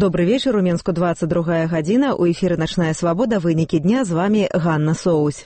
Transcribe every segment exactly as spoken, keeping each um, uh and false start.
Добрый вечер, у Минску двадцать другая гадзіна, у эфіры «Начная свобода», вынікі дня, з вами Ганна Соусь.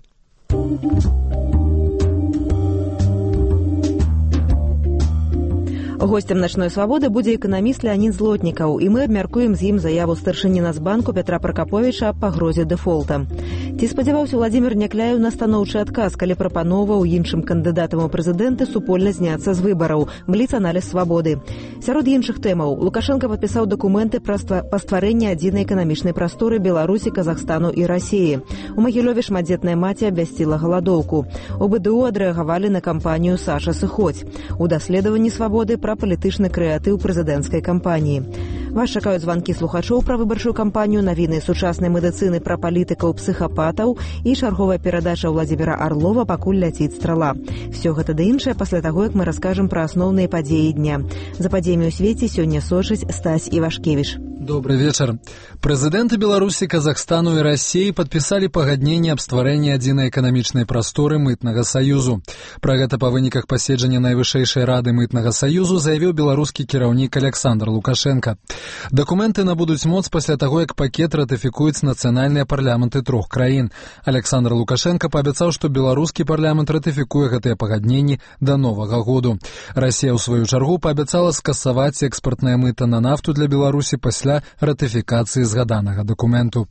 Гостем «Начной свободы» будзе эканаміст Леонид Злотнікаў, і мы абмяркуем з ім заяву старшыні Нацбанку Петра Пракаповіча аб пагрозе дэфолта. Ці спадзяваўся Владзімір Някляеў на станоўчы адказ, калі прапановаў іншым кандыдатам у прэзідэнты супольна зняцца з выбараў? Бліц-аналіз свабоды. Сярод іншых тэмаў Лукашенко падпісаў дакументы па стварэнні адзінай эканамічнай прасторы Беларусі, Казахстану і Расіі. У Магілёве шматдзетная маці абвясціла галадоўку. У бэ дэ у адрэагавалі на кампанію «Саша, сыходзь». У даследаванні свабоды пра палітычны крэатыў прэзідэнцкай кампаніі. Вас чакаюць званкі слухачоў пра выбарчую кампанію, навіны сучаснай медыцыны пра палітыкаў, псіхапатаў і чарговая перадача Владзіміра Арлова «Пакуль ляціць страла». Всё гэта да іншае пасля таго, як мы раскажам пра асноўныя падзеі дня. За падзеямі ў свеце сёння сочыць Стась Івашкевіч. Добрый вечер. Президенты Беларуси, Казахстану и России подписали пагаднение об стварэнні адзінай эканамічнай прасторы мытнага саюзу. Пра гэта па выніках паседжання найвышэйшай рады мытнага саюзу заявіў беларускі кіраўнік Александр Лукашенко. Дакументы набудуць моц пасля таго, як пакет ратыфікуюць нацыянальныя парламенты трох краін. Александр Лукашенко паабяцаў, што беларускі парламент ратыфікуе гэтыя пагадненні да новага году. Расія ў сваю чаргу паабяцала скасаваць экспартнае мыта на нафту для Беларусі пасля ратыфікацыі згаданага дакументу.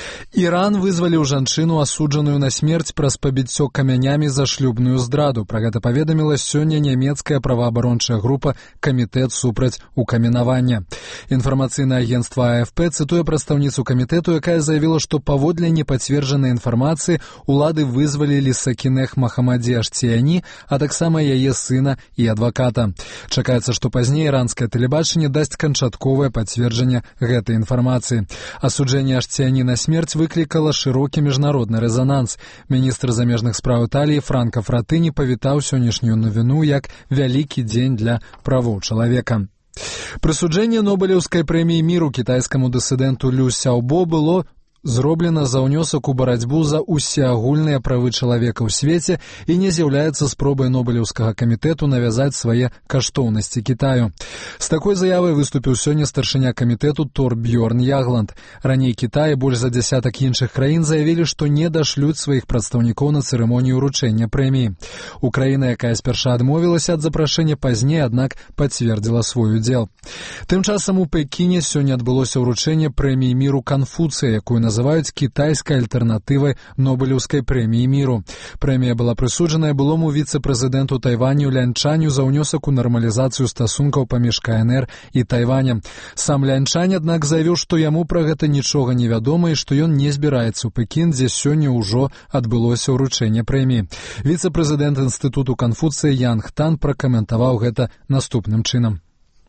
Іран вызваліў жанчыну, асуджаную на смерць праз пабіццё камянямі за шлюбную здраду. Пра гэта паведаміла сёння нямецкая праваабарончая група «Камітэт супраць укамянавання». Інфармацыйнае агенцтва а эф пэ цытуе прадстаўніцу камітэту, якая заявіла, што паводле непацверджанай інфармацыі улады вызвалілі Сакінех Махамаді Аштияні, а таксама яе сына і адваката. Чакаецца, што пазней іранскае тэлебачанне дасць канчатковае пацверджанне гэтай інфармацыі. Асуджэнне Аштияні на смерць выклікала шырокі міжнародны рэзананс. Міністр замежных спраў Італіі Франка Фратыні павітаў сённяшнюю навіну як вялікі дзень для правоў чалавека. Прысуджэнне Нобелеўскай прэміі міру кітайскаму дысідэнту Лю Сяобо было зроблена за ўнёсак у барацьбу за усеагульныя правы чалавека ў свеце і не з'яўляецца спробай Нобелеўскага камітэту навязаць свае каштоўнасці Кітаю. З такой заявай выступіў сёння старшыня камітэту Торбьёрн Ягланд. Раней Кітай і больш за дзясятак іншых краін заявілі, што не дашлюць сваіх прадстаўнікоў на цырымонію ўручэння прэміі. Украіна, якая спярша адмовілася ад запрашэння, пазней, аднак, пацвердзіла свой удзел. Тым часам у Пекіне сёння адбылося ўручэнне прэміі міру Канфуцыя, якую называюць кітайскай альтэрнатывай Нобелеўскай прэміі міру. Прэмія была прысуджаная былому віцэ-прэзідэнту Тайваню Лянчаню за ўнёсак у нармалізацыю стасункаў паміж ка эн эр і Тайванем. Сам Лянчань, аднак, заявіў, што яму пра гэта нічога не вядома і што ён не збіраецца ў Пекін, дзе сёння ўжо адбылося ўручэнне прэміі. Віцэ-прэзідэнт інстытуту Канфуцыя Янг Тан пракаментаваў гэта наступным чынам.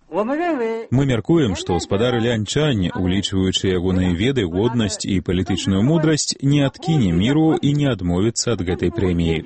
Мы мяркуем, што гаспадар Лянчань, улічваючы ягоныя веды, годнасць і палітычную мудрасць, не адкіне міру і не адмовіцца ад гэтай прэміі.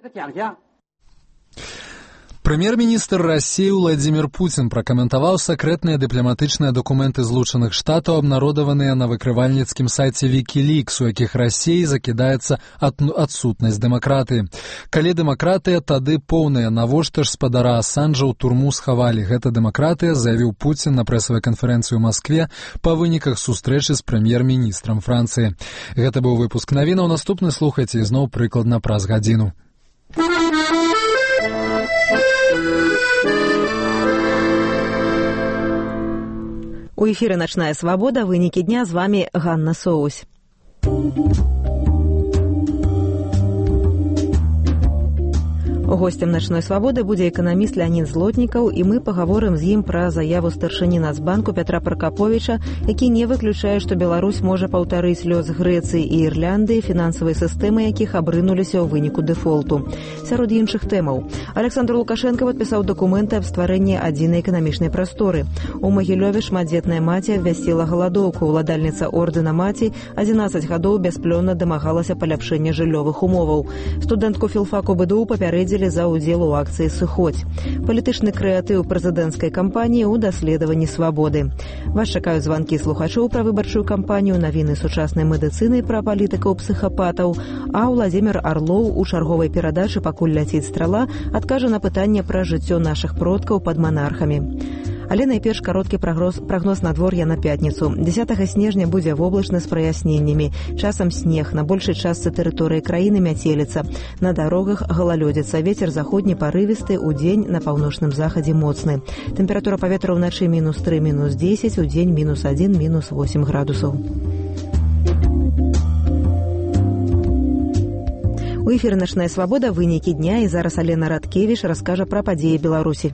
Прэм'ер-міністр Расіі Владзімір Пуцін пракаментаваў сакрэтныя дыпламатычныя дакументы Злучаных Штатаў, абнародаваныя на выкрывальніцкім сайце Вікілікс, у якіх Расіі закідаецца адсутнасць дэмакратыі. Калі дэмакратыя, тады поўная, навошта ж спадара Асанжа ў турму схавалі. Гэта дэмакратыя, заявіў Пуцін на прэсавай канферэнцыі ў Маскве па выніках сустрэчы з прэм'ер-міністрам Францыі. Гэта быў выпуск навінаў, наступны слухайце ізноў прыкладна праз гадзіну. У эфіры «Начная свобода», вынікі дня, з вами Ганна Соусь. Гостем «Начной свободы» будзе эканаміст Леонид Злотнікаў, і мы пагаворым з ім пра заяву старшыні Нацбанку Петра Пракаповіча, які не выключае, што Беларусь можа паўтарыць лёс Грэцыі і Ірландыі, фінансавай сістэмы якіх абрынуліся ў выніку дэфолту. Сярод іншых тэмаў Александр Лукашенко падпісаў дакументы аб стварэнні адзінай эканамічнай прасторы. У Магілёве шматдзетная маці абвясціла галадоўку. Уладальніца ордэна маці адзінаццаць гадоў бясплённа дамагалася паляпшэння жыллёвых умоваў. Студэнтку філфаку бэ дэ у папярэдзілі за ўдзел у акцыі «Сыходзь». Палітычны крэатыў прэзідэнцкай кампаніі ў даследаванні свабоды. Вас чакаюць званкі слухачоў пра выбарчую кампанію, навіны сучаснай медыцыны пра палітыкаў-псіхапатаў, а Владзімір Арлоў у чарговай перадачы «Пакуль ляціць страла» адкажа на пытанне пра жыццё нашых продкаў пад манархамі. Але найперш кароткі прагноз, прагноз надвор'я на пятніцу. дзесятага снежня будзе воблачна з праясненнямі. Часам снег, на большай частцы тэрыторыі краіны мяцеліца. На дарогах галалёдзіца. Вецер заходні парывісты, удзень на паўночным захадзе моцны. Тэмпература паветра ўначы мінус тры, мінус дзесяць, удзень мінус адзін, мінус восем градусаў. У эфіры «Начная свабода» вынікі дня, і зараз Алена Радкевіч раскажа пра падзеі Беларусі.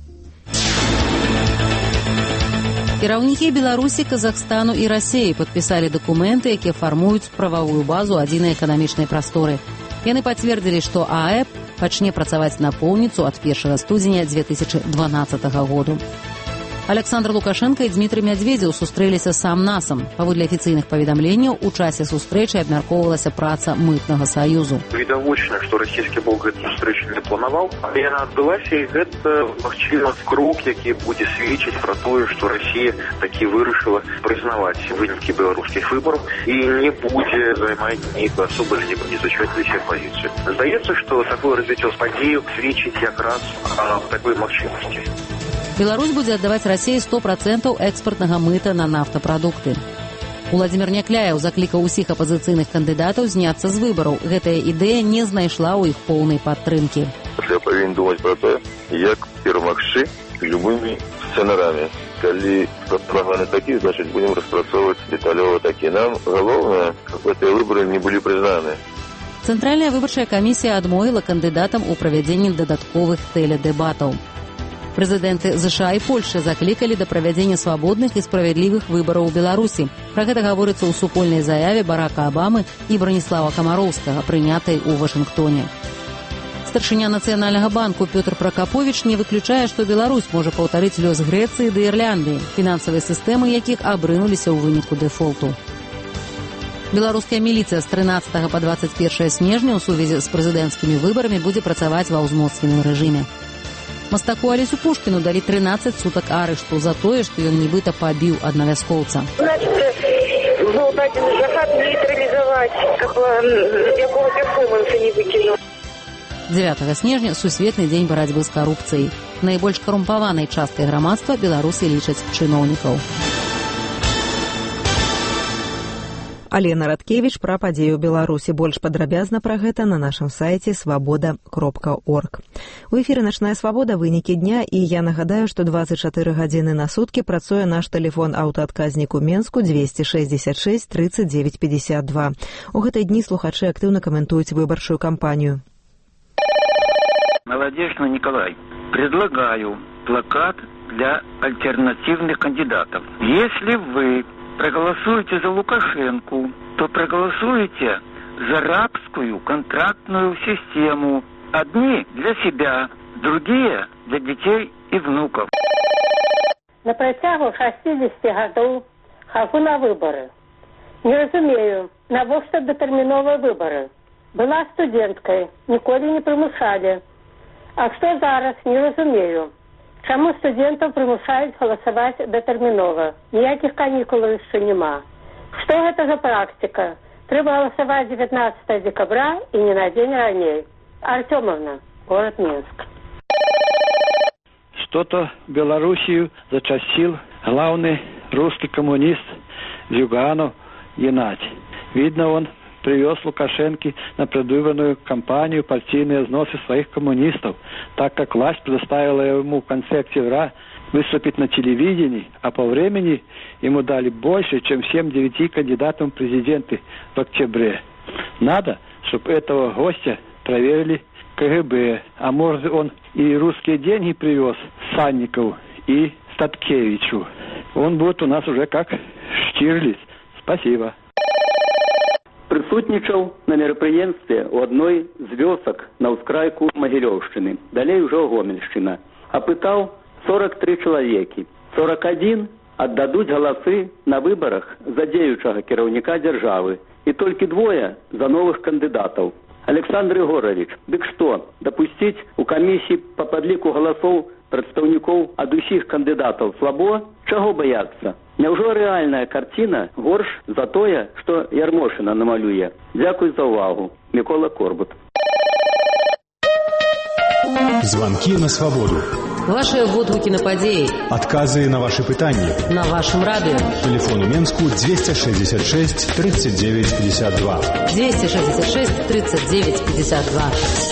Кіраўнікі Беларусі, Казахстану і Расіі падпісалі дакументы, якія фармуюць прававую базу адзінай эканамічнай прасторы. Яны пацвердзілі, што АЭП пачне працаваць напоўніцу ад першага студзеня дзве тысячы дванаццатага году. Александр Лукашенко і Дмітрый Мядзведзеў сустрэліся сам-насам. Паводле афіцыйных паведамленняў, у часе сустрэчы абмяркоўвалася праца мытнага саюзу. Відавочна, што расійскі бок гэту сустрэчу не планаваў, але яна адбылася, і гэта, магчыма, крок, які будзе сведчыць пра тое, што Расія такі вырашыла прызнаваць вынікі беларускіх выбараў і не будзе займаць нейкую асобу незачватлівую пазіцыю. Здаецца, што такое развіццё падзеяў сведчыць якраз а, такой магчымасці. Беларусь будзе аддаваць Расіі сто процентаў экспартнага мыта на нафтапрадукты. Уладзімір Някляеў заклікаў усіх апазіцыйных кандыдатаў зняцца з выбараў. Гэтая ідэя не знайшла ў іх поўнай падтрымкі. Я павінен думаць пра тое, як перамагчы любымі сцэнарамі. Калі праграны такі, значыць будзем распрацоўваць дэталёва такі. Нам галоўнае, каб гэтыя выбары не былі прызнаны. Цэнтральная выбарчая камісія адмовіла кандыдатам у правядзенні дадатковых тэледэбатаў. Прэзідэнты ЗША і Польшчы заклікалі да правядзення свабодных і справядлівых выбараў у Беларусі. Пра гэта гаворыцца ў супольнай заяве Барака Абамы і Браніслава Камароўскага, прынятай у Вашынгтоне. Старшыня Нацыянальнага банку Пётр Пракаповіч не выключае, што Беларусь можа паўтарыць лёс Грэцыі ды Ірландыі, фінансавыя сістэмы якіх абрынуліся ў выніку дэфолту. Беларуская міліцыя з трынаццатага па дваццаць першае снежня ў сувязі з прэзідэнцкімі выбарамі будзе працаваць ва ўзмоцненым рэжыме. Мастаку Алесю Пушкіну далі трынаццаць сутак арышту за тое, што ён нібыта пабіў аднавяскоўца. Значит, был дадзены загад нейтралізаваць, каб якого перформанса не выкінуў. дзевятага снежня сусветны дзень барацьбы з карупцыяй. Найбольш карумпаванай часткай грамадства беларусы лічаць чыноўнікаў. Алена Радкевіч пра падзею Беларусі. Больш падрабязна пра гэта на нашым сайце свабода кропка орг. У эфіры «Начная свабода» вынікі дня, і я нагадаю, што дваццаць чатыры гадзіны на суткі працуе наш тэлефон аўтаадказнік у Менску дзвесце шэсцьдзесят шэсць трыццаць дзевяць пятьдесят два. У гэтыя дні слухачы актыўна каментуюць выбарчую кампанію. Молодежный Николай, предлагаю плакат для альтернативных кандидатов. Если вы проголосуете за Лукашенко, то проголосуете за рабскую контрактную систему. Одни для себя, другие для детей и внуков. На працягу шасцідзесяці гадоў хожу на выборы. Не разумею, навошта датэрміновыя выборы. Была студэнткай, ніколі не прымушалі. А што зараз, не разумею. Чаму студэнтаў прымушаюць галасаваць датэрмінова? Ніякіх канікулаў яшчэ няма. Што гэта за практика? Трэба галасаваць дзевятнадцатага декабря і не на дзень раней. Артёмовна, город Минск. Что-то Белоруссию зачастил главный русский коммунист Зюганов Геннадий. Видно, он привез Лукашенко на предвыборную кампанию партийные взносы своих коммунистов, так как власть предоставила ему в конце октября выступить на телевидении, а по времени ему дали больше, чем всем девяти кандидатам в президенты в октябре. Надо, чтобы этого гостя проверили КГБ, а может он и русские деньги привез Санникову и Статкевичу. Он будет у нас уже как Штирлиц. Спасибо. Прысутнічаў на мерапрыемстве ў адной з вёсак на ўскрайку Магілёўшчыны, далей ужо Гомельшчына. Апытаў сорок три чалавекі. сорок один аддадуць галасы на выбарах за дзеючага кіраўніка дзяржавы і толькі двое за новых кандыдатаў. Александр Егорович, дык што, дапусціць у камісіі па падліку галасоў прадстаўнікоў ад усіх кандыдатаў слабо? Чаго баяцца? Няўжо рэальная карціна горш за тое, што Ярмошына намалюе? Дзякуй за ўвагу. Мікола Корбут. Звонки на свободу. Ваши водгукі на падзеі. Адказы на ваши пытанні. На вашым радыё. Телефон у Менску двести шестьдесят шесть тридцать девять пятьдесят два. двести шестьдесят шесть тридцать девять пятьдесят два.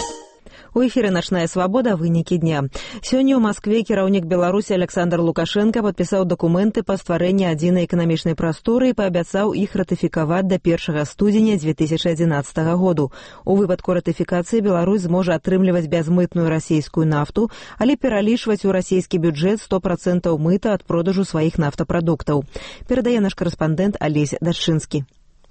У эфире «Ночная свобода», вынікі дня. Сёння ў Маскве кіраўнік Беларусі Александр Лукашенко падпісаў дакументы па стварэнні адзінай эканамічнай прасторы і паабяцаў іх ратыфікаваць да першага студзеня две тысячи адзінаццатага году. У выпадку ратыфікацыі Беларусь зможа атрымліваць бязмытную расійскую нафту, але пералічваць у расійскі бюджэт сто процентаў мыта ад продажу сваіх нафтапрадуктаў. Перадае наш карэспандэнт Алесь Дашчынскі.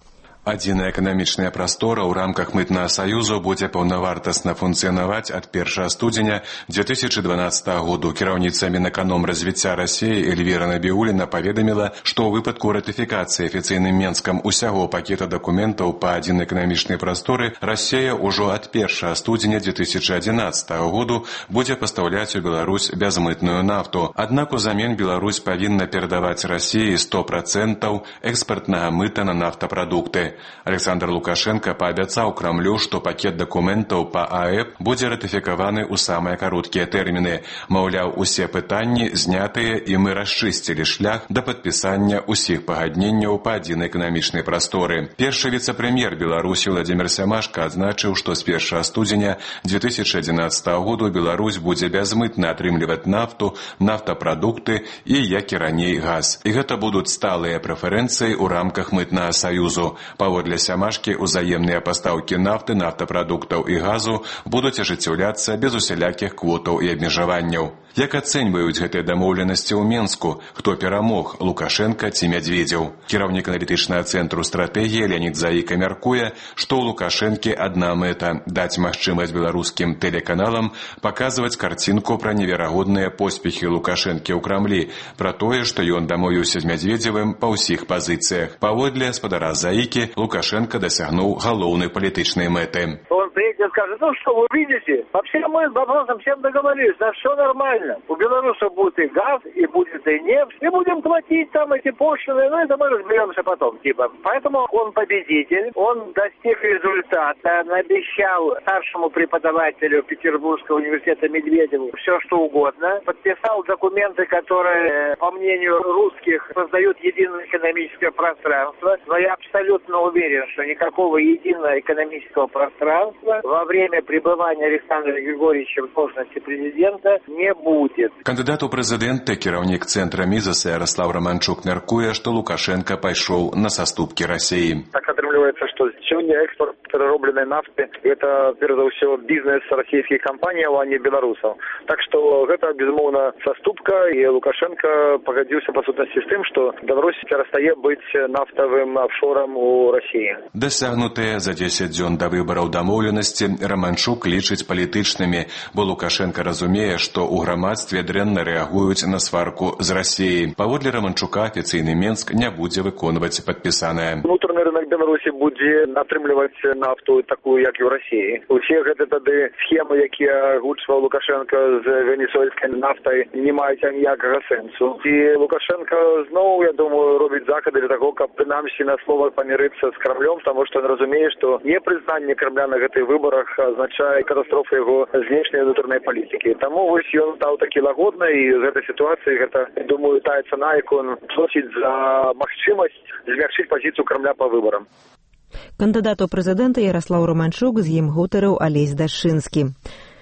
Адзіная эканамічная прастора ў рамках мытнага саюзу будзе паўнавартасна функцыянаваць ад першага студзеня две тысячи дванаццатага году. Кіраўніца Мінэканомразвіцця Расіі Эльвіра Набіуліна паведаміла, што ў выпадку ратыфікацыі афіцыйным Менскам усяго пакета дакументаў па адзінай эканамічнай прасторы Расія ўжо ад першага студзеня две тысячи адзінаццатага году будзе пастаўляць у Беларусь бязмытную нафту. Аднак узамен Беларусь павінна перадаваць Расіі сто процентаў экспартнага мыта на нафтапрадукты. Александр Лукашенко паабяцаў Крамлю, што пакет дакументаў па АЭП будзе ратыфікаваны ў самыя кароткія тэрміны. Маўляў, усе пытанні знятыя і мы расчысцілі шлях да падпісання ўсіх пагадненняў па адзінай эканамічнай прасторы. Першы віцэ-прэм'ер Беларусі Владзімір Сямашка адзначыў, што з першага студзеня две тысячи адзінаццатага году Беларусь будзе бязмытна атрымліваць нафту, нафтапрадукты і, як і раней, газ. І гэта будуць сталыя прэферэнцыі ў рамках мытнага саюзу. Паводле Сямашкі, узаемныя пастаўкі нафты, нафтапрадуктаў і газу будуць ажыццяўляцца без усялякіх квотаў і абмежаванняў. Як ацэньваюць гэтыя дамоўленасці ў Менску? Хто перамог, Лукашенка ці Мядзведзеў? Кіраўнік аналітычнага цэнтру стратэгіі Леонід Заіка мяркуе, што ў Лукашэнкі адна мэта – даць магчымасць беларускім тэлеканалам паказваць карцінку пра неверагодныя поспехі Лукашэнкі ў Крамлі, пра тое, што ён дамовіўся з Мядзведзевым па ўсіх пазіцыях. Паводле спадара Заікі, Лукашенко дасягнуў галоўнай палітычнай мэты. Он приедет и скажет: ну что, вы видите, вообще мы с вопросом всем договорились, да все нормально. У белорусов будет и газ, и будет и нефть, и будем платить там эти пошлины, ну это мы разберемся потом, типа. Поэтому он победитель, он достиг результата, обещал старшему преподавателю Петербургского университета Медведеву все что угодно, подписал документы, которые, по мнению русских, создают единое экономическое пространство, но я абсолютно уверен, что никакого единого экономического пространства во время пребывания Александра Григорьевича в должности президента не будет. Кандидат у прэзідэнты, кіраўнік цэнтра Мізаса Ярослав Романчук мяркуе, што Лукашенко пайшоў на саступкі Расіі. Так атрымліваецца, што сёння экспорт пераробленай нафты – это, перш за ўсё, бізнес расійскіх кампаніяў, а не беларусаў. Так што гэта, безумоўна, саступка, і Лукашенко пагадзіўся па сутнасці з тым, што Беларусь перастае быць нафтавым офшорам у Расіі. Дасягнутыя за дзесяць дзён да выбараў дамоўленасці Романчук лічыць палітычнымі, бо Лукашенко разумее, што ў грамадстве дрэнна рэагуюць на сварку з Расіяй. Паводле Романчука, афіцыйны Менск не будзе выконваць падпісанае. Унутраны рынок Беларусі будзе атрымліваць нафту такую, як і ў Расіі. Усе гэты тады схемы, якія агучваў Лукашенко з венесуэльскай нафтай, не маюць аніякага сэнсу. І Лукашенко зноў, я думаю, робіць закады для таго, каб прынамсі на слова памірыцца з Крамлем, таму што ён разумее, што непрызнанне Крамля на гэтых выбарах азначае катастрофу яго знешняй унутранай палітыкі. Таму вось ён стаў такі лагодны, і з гэтай сітуацыі гэта, думаю, тая цана, якую ён плаціць за магчымасць змякчыць пазіцыю Крамля па выбарам. Кандыдат у прэзідэнта Ярослав Романчук, з ім гутарыў Алесь Дашчынскі.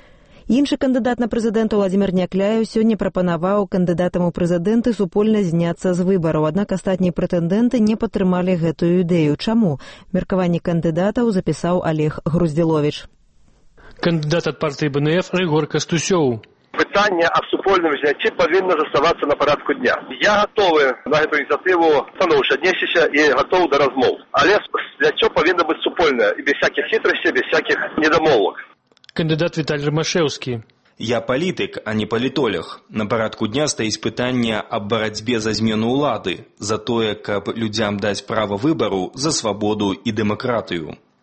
Іншы кандыдат на прэзідэнта Владзімір Някляеў сёння прапанаваў кандыдатам у прэзідэнты супольна зняцца з выбараў, аднак астатнія прэтэндэнты не падтрымалі гэтую ідэю. Чаму? Меркаванне кандыдатаў запісаў Олег Груздзіловіч. Кандыдат ад партыі Бэ Эн Эф Рыгор Кастусёў. Пытанне аб супольным зняцці павінна заставацца на парадку дня. Я гатовы на гэту ініцыятыву станоўча аднесціся і гатовы да размоў. Але зняццё павінна быць супольнае і без всякіх хітрасцей, без всякіх недамовак. Кандыдат Віталій Рымашэўскі. Я палітык, а не палітолог. На парадку дня стаіць пытанне аб барацьбе за змену ўлады, за тое, каб людзям даць права выбару, за свабоду і дэмакратыю.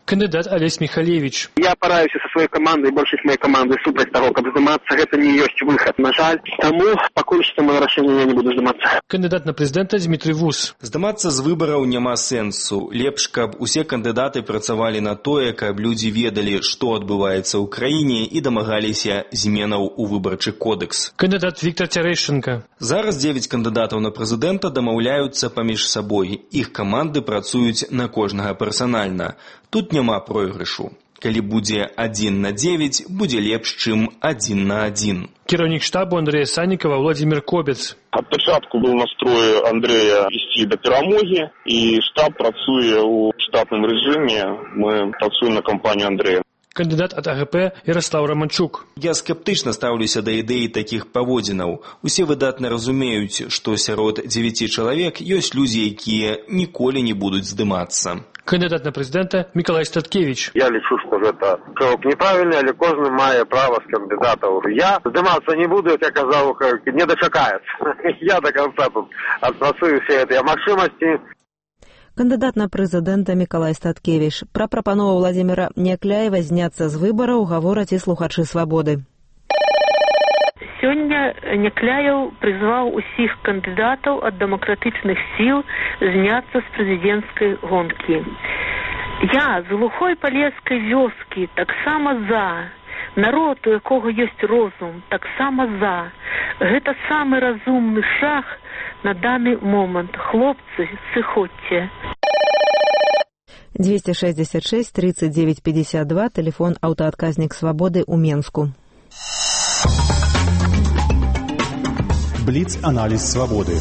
Кандидат Олесь Михалевич. Я параюся со сваёй камандай, большасць моей каманды супраць таго, каб здымацца, гэта не ёсць выхад. На жаль, таму пакуль што моё рашэнне я не буду здымацца. Кандидат на президента Дмитрий Вус. Здымацца з выбараў няма сэнсу. Лепш, каб усе кандыдаты працавалі на тое, каб людзі ведалі, што адбываецца ў краіне і дамагаліся зменаў у выбарчы кодекс. Кандидат Виктор Терещенко. Зараз девять кандыдатаў на прэзідэнта дамаўляюцца паміж сабой. Іх каманды працуюць на кожнага персанальна. Тут няма пройгрышу. Калі будзе адзін на девять, будзе лепш, чым адзін на адзін. Кіраўнік штабу Андрея Санникова Владимир Кобец. Ад пачатку быў настрой Андрея ісці да перамогі, і штаб працуе ў штатным рэжыме. Мы працуем на кампанію Андрея. Кандидат от АГП Ярослав Романчук. Я скептычна стаўлюся да ідэі такіх паводзінаў. Усе выдатна разумеюць, што сярод дзевяці чалавек ёсць людзі, якія ніколі не будуць здымацца. Кандидат на президента Миколай Статкевич. Я лічу, што гэта крок неправільны, але кожны мае права з кандыдатаў. Я здымацца не буду, як я казаў, не дачакаецца. Я до конца тут адпрацую все гэтыя магчымасці. Кандыдат на прэзідэнта Мікалай Статкевіч. Пра прапанову Владзіміра Някляева зняцца з выбараў гавораць і слухачы «Свабоды». Сёння Някляеў прызваў усіх кандыдатаў ад дэмакратычных сіл зняцца з прэзідэнцкай гонкі. Я з глухой палескай вёскі таксама за. Народ, у якога ёсць розум, таксама за. Гэта самы разумны шаг на даны момант. Хлопцы, сыходзьце. двести шестьдесят шесть тридцать девять пятьдесят два, телефон «Аўтаадказнік Свабоды» у Менску. Бліц-аналіз «Свабоды».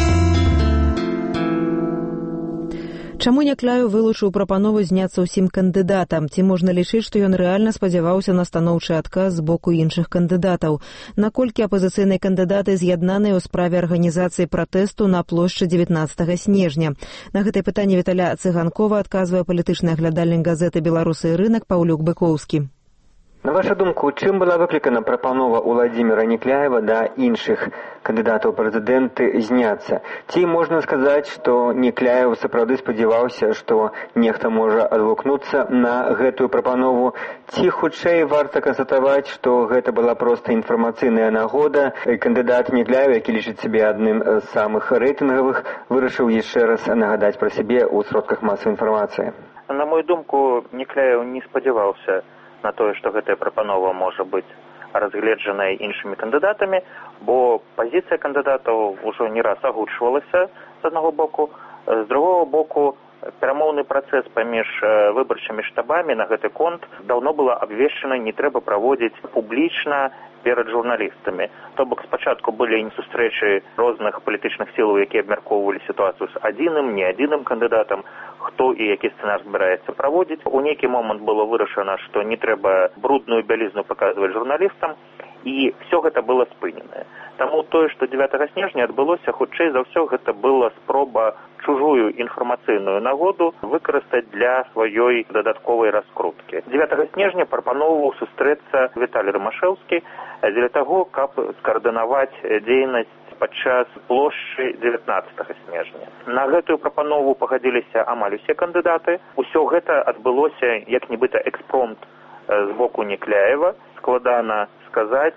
Чаму Някляеў вылучыў прапанову зняцца ўсім кандыдатам? Ці можна лічыць, што ён рэальна спадзяваўся на станоўчы адказ з боку іншых кандыдатаў? Наколькі апазіцыйныя кандыдаты з'яднаныя ў справе арганізацыі пратэсту на плошчы дзевятнаццатага снежня? На гэтае пытанне Віталя Цыганкова адказвае палітычны аглядальнік газеты «Беларусы і рынак» Паўлюк Быкоўскі. На вашу думку, чым была выклікана прапанова Владзіміра Някляева да іншых кандыдатаў прэзідэнты зняцца? Ці можна сказаць, што Някляеў сапраўды спадзяваўся, што нехта можа адгукнуцца на гэтую прапанову? Ці хутчэй варта канстатаваць, што гэта была проста інфармацыйная нагода, і кандыдат Някляеў, які лічыць сябе адным з самых рэйтынгавых, вырашыў яшчэ раз нагадаць пра сябе ў сродках масавай інфармацыі? На мою думку, Някляеў не спадзяваўся на тое, што гэтая прапанова можа быць разгледжаная іншымі кандыдатамі, бо пазіцыя кандыдатаў ўжо не раз агучвалася з аднаго боку, з другого боку перамоўны працэс паміж выбарчымі штабамі на гэты конт даўно было абвешчана, не трэба праводзіць публічна перад журналістамі. То бок спачатку былі сустрэчы розных палітычных сілаў, якія абмяркоўвалі сітуацыю з адзіным, не адзіным кандыдатам, хто і які сцэнар збіраецца праводзіць. У нейкі момант было вырашана, што не трэба брудную бялізну паказваць журналістам, і все гэта было спыненае. Таму тое, што дзевятага снежня адбылося, хутчэй за ўсё гэта была спроба чужую інфармацыйную нагоду выкарыстаць для сваёй дадатковай раскруткі. дзевятага снежня прапаноўваў сустрэцца Віталій Рымашэўскі дзеля таго, каб скаардынаваць дзейнасць падчас плошчы дзевятнаццатага снежня. На гэтую прапанову пагадзіліся амаль усе кандыдаты. Усё гэта адбылося як нібыта экспромт з боку Някляева. Складана сказаць,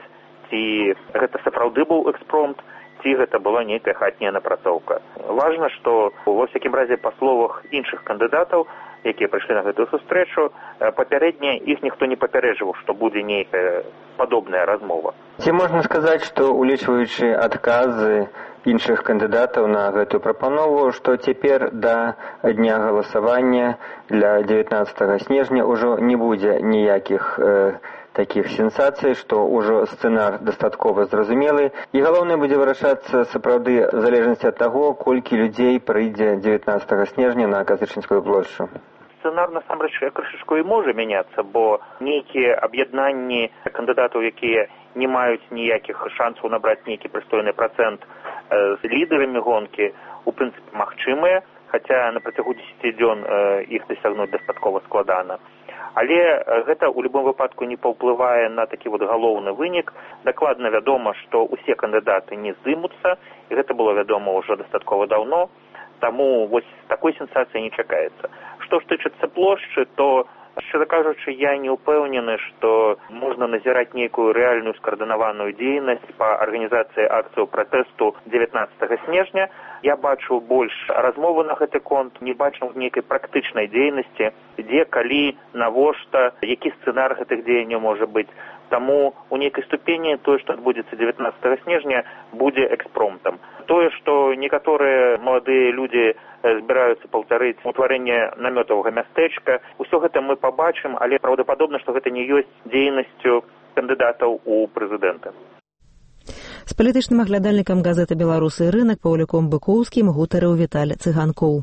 ці гэта сапраўды быў экспромт, ці гэта была нейкая хатняя напрацоўка. Важна, што ва ўсякім разе па словах іншых кандыдатаў, якія прыйшлі на гэтую сустрэчу, папярэдне іх ніхто не папярэджваў, што будзе нейкая падобная размова. Ці можна сказаць, што улічваючы адказы іншых кандыдатаў на гэтую прапанову, што цяпер да дня галасавання для дзевятнаццатага снежня ўжо не будзе ніякіх э, такіх сенсацый, што ўжо сцэнар дастаткова зразумелы, і галоўнае будзе вырашацца сапраўды в залежнасці ад таго, колькі людзей прыйдзе дзевятнаццатага снежня на Казычынскую плошчу. Сцэнар насамрэч крышачку і можа мяняцца, бо нейкія аб'яднанні кандыдатаў, якія не маюць ніякіх шансаў набраць нейкі прыстойны працэнт з лідарамі гонкі, у прынцыпе магчымыя, хаця на працягу дзесяці дзён іх дасягнуць дастаткова складана. Але гэта ў любым выпадку не паўплывае на такі вот галоўны вынік. Дакладна вядома, што ўсе кандыдаты не здымуцца, і гэта было вядома ўжо дастаткова даўно. Таму вось такой сенсацыі не чакаецца. Што ж тычыцца плошчы, то, шчыра кажучы, я не ўпэўнены, што можна назіраць нейкую рэальную скаардынаваную дзейнасць па арганізацыі акцыяў пратэсту дзевятнаццатага снежня. Я бачу больш размовы на гэты конт, не бачу нейкай практычнай дзейнасці, дзе, калі, навошта, які сцэнар гэтых дзеянняў можа быць. Таму у нейкай ступені тое, што адбудзецца дзевятнаццатага снежня, будзе экспромтам. Тое, што некаторыя маладыя людзі збіраюцца паўтарыць утварэнне намётавага мястэчка, усё гэта мы пабачым, але праўдападобна, што гэта не ёсць дзейнасцю кандыдатаў у прэзідэнта. З палітычным аглядальнікам газеты «Беларусы і рынак» Паўліком Быкоўскім гутарыў Віталь Цыганкоў.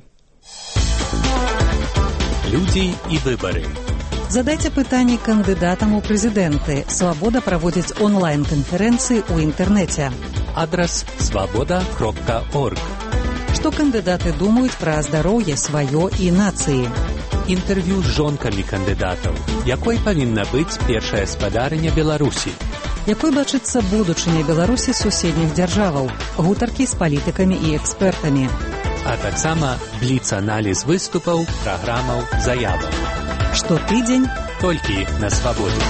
Людзі і выбары. Задайце пытанні кандыдатам у прэзідэнты. «Свабода» праводзіць онлайн-канферэнцыі ў інтэрнэце. Адрас свабода кропка орг. Што кандыдаты думаюць пра здароўе сваё і нацыі? Інтэрв'ю з жонкамі кандыдатаў. Якой павінна быць першая спадарыня Беларусі? Якой бачыцца будучыня Беларусі суседніх дзяржаваў? Гутаркі з палітыкамі і экспертамі. А таксама бліц-аналіз выступаў, праграмаў, заяваў. Штотыдзень толькі на свабодзе.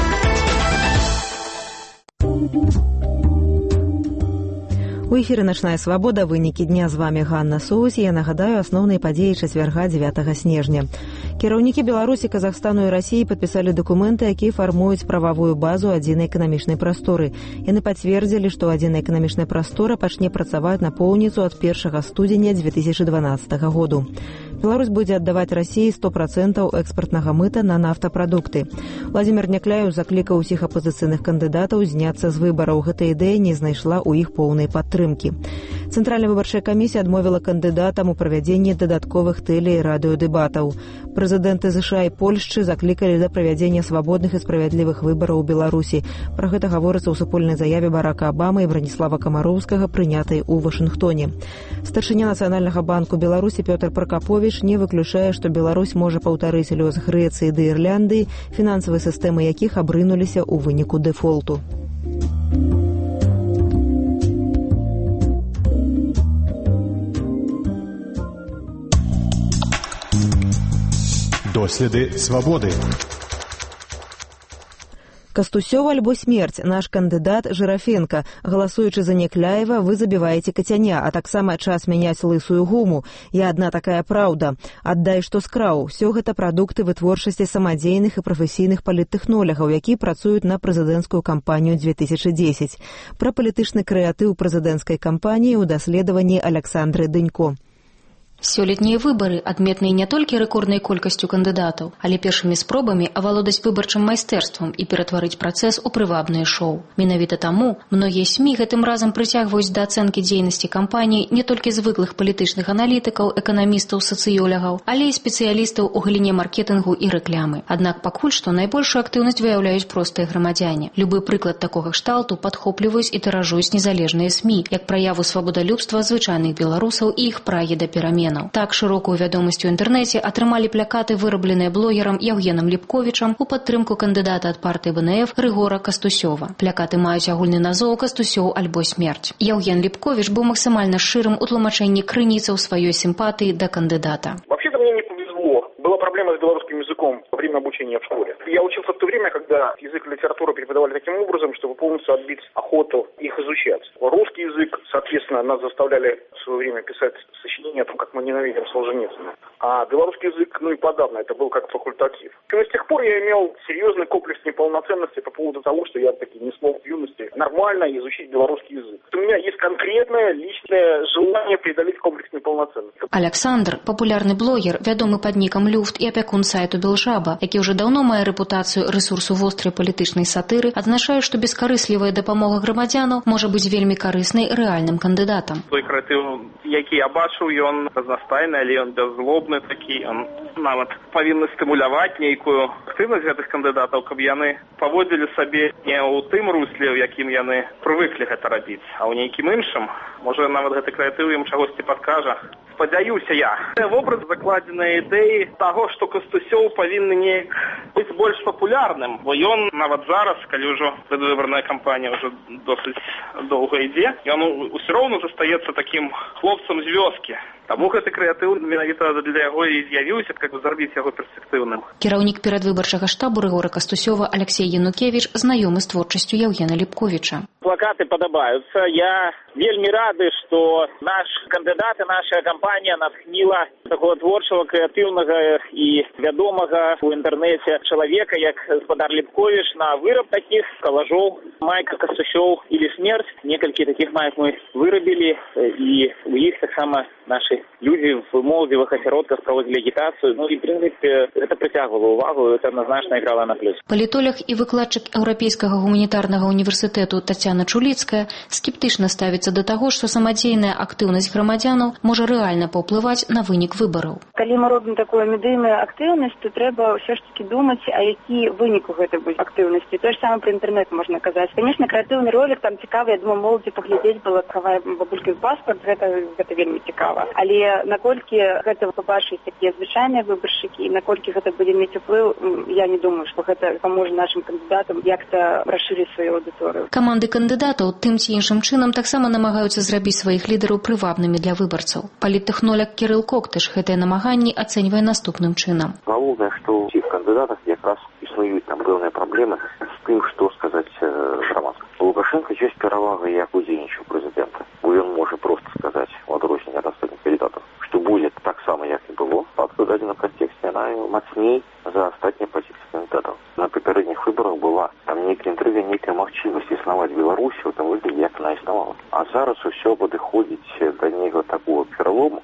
У эфіры «Начная свабода», вынікі дня, з вами Ганна Соус. Я нагадаю асноўныя падзеі чацвярга дзевятага снежня. Кіраўнікі Беларусі, Казахстану і Расіі падпісалі дакументы, якія фармуюць прававую базу адзінай эканамічнай прасторы. Яны пацвердзілі, што адзіная эканамічная прастора пачне працаваць напоўніцу ад першага студзеня дзве тысячы дванаццатага году. Беларусь будзе аддаваць Расіі сто процентаў экспартнага мыта на нафтапрадукты. Владзімір Някляеў заклікаў усіх апазіцыйных кандыдатаў зняцца з выбараў. Гэта ідэя не знайшла ў іх поўнай падтрымкі. Цэнтральная выбарчая камісія адмовіла кандыдатам у правядзенні дадатковых тэле- і радыёдэбатаў. Прэзідэнты ЗША і Польшчы заклікалі да правядзення свабодных і справядлівых выбараў у Беларусі. Пра гэта гаворыцца ў супольнай заяве Барака Абамы і Браніслава Камароўскага, прынятай у Вашынгтоне. Старшыня Нацыянальнага банку Беларусі Пётр Пракаповіч не выключае, што Беларусь можа паўтарыць лёс Грэцыі ды Ірляндыі, фінансавыя сістэмы якіх абрынуліся ў выніку дэфолту. Доследы свабоды. Кастусёў альбо смерць. Наш кандыдат Жирафенко. Галасуючы за Някляева, вы забіваеце кацяня, а таксама час мяняць лысую гуму. Я адна такая праўда. Аддай, што скраў. Усё гэта прадукты вытворчасці самадзейных і прафесійных паліттэхнолягаў, якія працуюць на прэзідэнцкую кампанію дзве тысячы дзесяць. Пра палітычны крэатыў прэзідэнцкай кампаніі ў даследаванні Аляксандры Дынько. Сёлетнія выбары адметныя не толькі рэкорднай колькасцю кандыдатаў, але першымі спробамі авалодаць выбарчым майстэрствам і ператварыць працэс у прывабнае шоу. Менавіта таму многія СМІ гэтым разам прыцягваюць да ацэнкі дзейнасці кампаніі не толькі звыклых палітычных аналітыкаў, эканамістаў, сацыёлягаў, але і спецыялістаў у галіне маркетынгу і рэклямы. Аднак пакуль што найбольшую актыўнасць выяўляюць простыя грамадзяне. Любы прыклад такога кшталту падхопліваюць і тыражуюць незалежныя СМІ, як праяву свабодалюбства звычайных беларусаў і іх прагі да перамен. Так шырокую вядомасць у інтэрнэце атрымалі плакаты, вырабленыя блогерам Яўгенам Ліпковічам у падтрымку кандыдата ад партыі ВНФ Рыгора Кастусёва. Плакаты маюць агульны назоў «Кастусёў альбо смерць». Яўген Ліпковіч быў максимальна шчырым у тлумачэнні крыніцаў сваёй сімпатыі да кандыдата. Вообще-то мне не повезло. Была проблема с белорусским языком во время обучения в школе. Я учился в то время, когда язык и литературу преподавали таким образом, чтобы полностью отбить охоту их изучать. Русский язык, соответственно, нас заставляли в свое время писать сочинения о том, как мы ненавидим Солженицына. А белорусский язык, ну и подавно, это был как факультатив. И с тех пор я имел серьезный комплекс неполноценности по поводу того, что я таки не смог в юности нормально изучить белорусский язык. У меня есть конкретное личное желание преодолеть комплекс неполноценности. Александр, популярный блогер, вядомы пад нікам Люфт і апякун сайту Белжаба, які ўжо даўно мае рэпутацыю рэсурсу вострай палітычнай сатыры, адзначае, што бескарыслівая дапамога грамадзянаў можа быць вельмі карыснай рэальным кандыдатам. Той крэатыў, які я бачыў, ён разнастайны, але ён бяззлобны такі, ён нават павінны стымуляваць нейкую актыўнасць гэтых кандыдатаў, каб яны паводзілі сабе не ў тым русле, у якім яны прывыклі гэта рабіць, а ў нейкім іншым. Можа, нават гэты крэатыў ім чагосьці падкажа. Спадзяюся я. Вобраз закладзеныя ідэі таго, што Кастусёў павінны неяк быць больш папулярным, бо ён нават зараз, калі ўжо предвыбарная кампанія ўжо досыць доўга ідзе, ён усё роўна застаецца такім хлопцам з вёскі, Таму гэты крэатыў менавіта для яго і з'явіўся, каб зрабіць яго перспектыўным. Кіраўнік перадвыбарчага штабу Рыгора Кастусёва Алексей Янукевич знаёмы з творчасцю Яўгена Ліпковіча. Плакаты падабаюцца. Я вельмі рады, што наш кандыдат і наша кампанія натхніла такого творчага, крэатыўнага і вядомага ў інтэрнэце чалавека, як гаспадар Ліпковіч, на выраб такіх калажоў, майка Кастусёў или смерць. Некалькі такіх майк мы вырабілі, і у іх таксама нашы людзі в моладзевых асяродках праводзілі агітацыю. Ну і, в прынцыпе, гэта прыцягвала ўвагу, гэта адназначна іграла на плюс. Палітолог і выкладчык Еўрапейскага гуманітарнага універсітэту Тацяна Чуліцкая скептычна ставіцца да таго, што самадзейная актыўнасць грамадзянаў можа рэальна паўплываць на вынік выбараў. Калі мы робім такую медыйную актыўнасць, то трэба ўсё ж таки думаць, а які вынік у гэтай будзе актыўнасці. То ж самае пра інтэрнэт можна казаць. Конечно, крэатыўны ролик там цікавы, я думаю, моладзі паглядзець было цікавая бабулькі паспорт, гэта, гэта вельмі цікава. Але наколькі гэта пабачыць такія звычайныя выбаршчыкі і наколькі гэта будзе мець уплыў, я не думаю, што гэта паможа нашым кандыдатам як-то расшырыць сваю аўдыторыю. Каманды кандыдатаў тым ці іншым чынам таксама намагаюцца зрабіць сваіх лідараў прывабнымі для выбарцаў. Паліттэхнолог Кірыл Коктыш гэтыя намаганні ацэньвае наступным чынам. Галоўнае, што ў усіх кандыдатах якраз існуюць там пэўныя праблемы з тым, што сказаць грамадству. Лукашенко ёсць перавага як удзельнічаў прэзідэнта, бо ён можа проста сказаць у адрозненне ад астатніх кандыдатаў, што будзе таксама, як і было, факту дадзеным кантэксце яна мацней за астатнія пазіцыі кандыдатаў. На папярэдніх выбарах была там нейкая інтрыга, нейкая магчымасць існаваць Беларусі ў том выглядзе, як яна існавала. А зараз усё падыходзіць да нейкага такого пералому,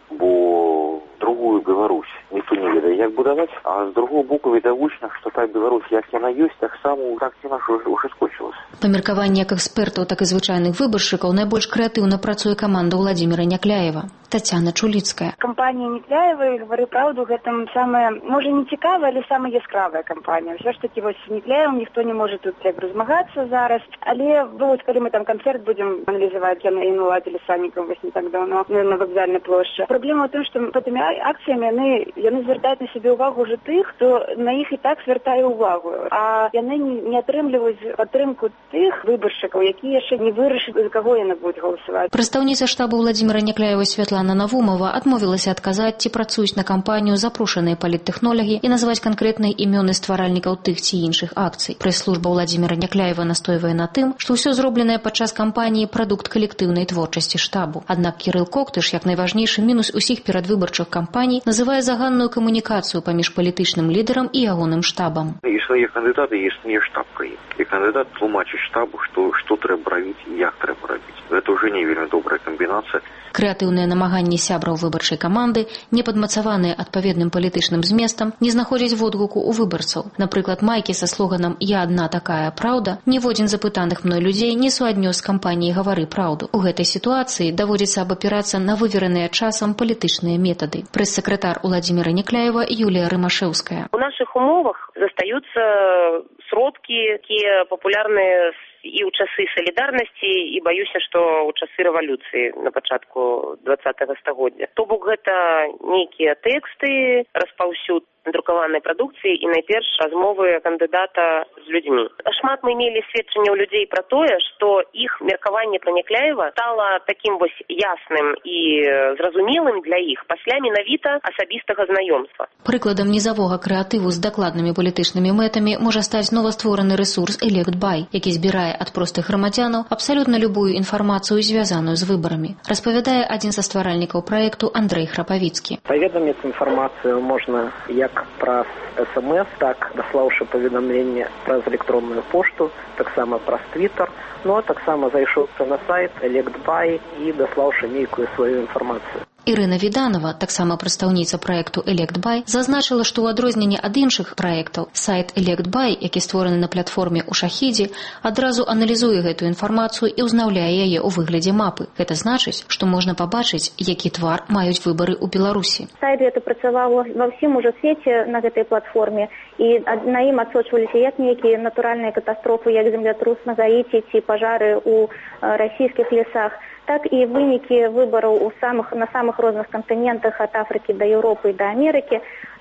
бо другую Беларусь ніхто не ведае, як будаваць, а з другого боку відавочна, што так Беларусь, як яна ёсць, таксама так яна ўжо скончылася. Па меркаванні як экспертаў, так і звычайных выбаршчыкаў найбольш крэатыўна працуе каманда Владзіміра Някляева. Тацяна Чуліцкая. Кампанія Някляевай, гавары праўду, гэта самая, можа не цікавая, але самая яскравая кампанія. Ўсё ж такі вось з Някляевым ніхто не можа тут як размагацца зараз, але вось калі мы там канцэрт будзем аналізаваць, яны і наладзілі самікам вось не так даўно на вакзальнай плошчы. Праблема ў тым, што гэтымі акцыямі яны яны звяртаюць на сябе ўвагу ўжо тых, хто на іх і так звяртае ўвагу, а яны не атрымліваюць падтрымку тых выбаршчыкаў, якія яшчэ не вырашылі, за каго яны будуць галасаваць. Прадстаўніца штабу Владзіміра Някляева Святлана Навумова адмовілася адказаць, ці працуюць на кампанію запрошаныя паліттэхнолагі і назваць канкрэтныя імёны стваральнікаў тых ці іншых акцый. Прэс-служба Владзіміра Някляева настойвае на тым, што ўсё зробленае падчас кампаніі прадукт калектыўнай творчасці штабу. Аднак Кірыл Коктыш, як найважнейшы мінус усіх перадвыбарчых кампаній, называе заганную камунікацыю паміж палітычным лідарам і ягоным штабам. Існуе кандыдат і існуе штаб краіны. І кандыдат тлумачыць штабу, што што трэба рабіць і як трэба рабіць. Гэта ўжо не вельмі добрая камбінацыя. Крэатыўныя намаганні сябраў выбарчай каманды, не падмацаваныя адпаведным палітычным зместам, не знаходзяць водгуку ў выбарцаў. Напрыклад, майкі са слоганам «Я адна такая праўда» ніводзін з запытаных мной людзей не суаднёс з кампаніяй «Гавары праўду». У гэтай сітуацыі даводзіцца абапірацца на вывераныя часам палітычныя метады. Прэс-сакратар Владзіміра Някляева Юлія Рымашэўская. У нашых умовах застаюцца сродкі, якія папулярныя і ў часы салідарнасці, і баюся, што ў часы рэвалюцыі на пачатку двадцатага стагоддзя. То бок гэта нейкія тэксты, распаўсюд друкаванай прадукцыі і найперш размовы кандыдата з людзьмі. Шмат мы мелі сведчанняў людзей пра тое, што іх меркаванне пра Някляева стала такім вось ясным і зразумелым для іх пасля менавіта асабістага знаёмства. Прыкладам нізавога крэатыву з дакладнымі палітычнымі мэтамі можа стаць новаствораны рэсурс «Электбай», які збірае ад простых грамадзянаў абсалютна любую інфармацыю, звязаную з выбарамі, распавядае адзін са стваральнікаў праекту Андрэй Храпавіцкі. Паведаміць інфармацыю можна як праз эс эм эс, так даслаўшы паведамленне праз электронную пошту, таксама праз твиттер, ну а таксама зайшоўшы на сайт Электбай і даслаўшы нейкую сваю інфармацыю. Ірына Віданова, таксама прадстаўніца праекту «Электбай», зазначыла, што ў адрозненне ад іншых праектаў сайт «Электбай», які створаны на платформе ў Шахідзе, адразу аналізуе гэтую інфармацыю і ўзнаўляе яе ў выглядзе мапы. Гэта значыць, што можна пабачыць, які твар маюць выбары ў Беларусі. Сайт гэта працаваў ва ўсім ужо свеце на гэтай платформе, і на ім адсочваліся як нейкія натуральныя катастрофы, як землятрус на Гаіці ці пажары ў расійскіх лесах, так і вынікі выбараў у самых, на самых розных кантынентах ад Афрыкі да Еўропы і да Амерыкі.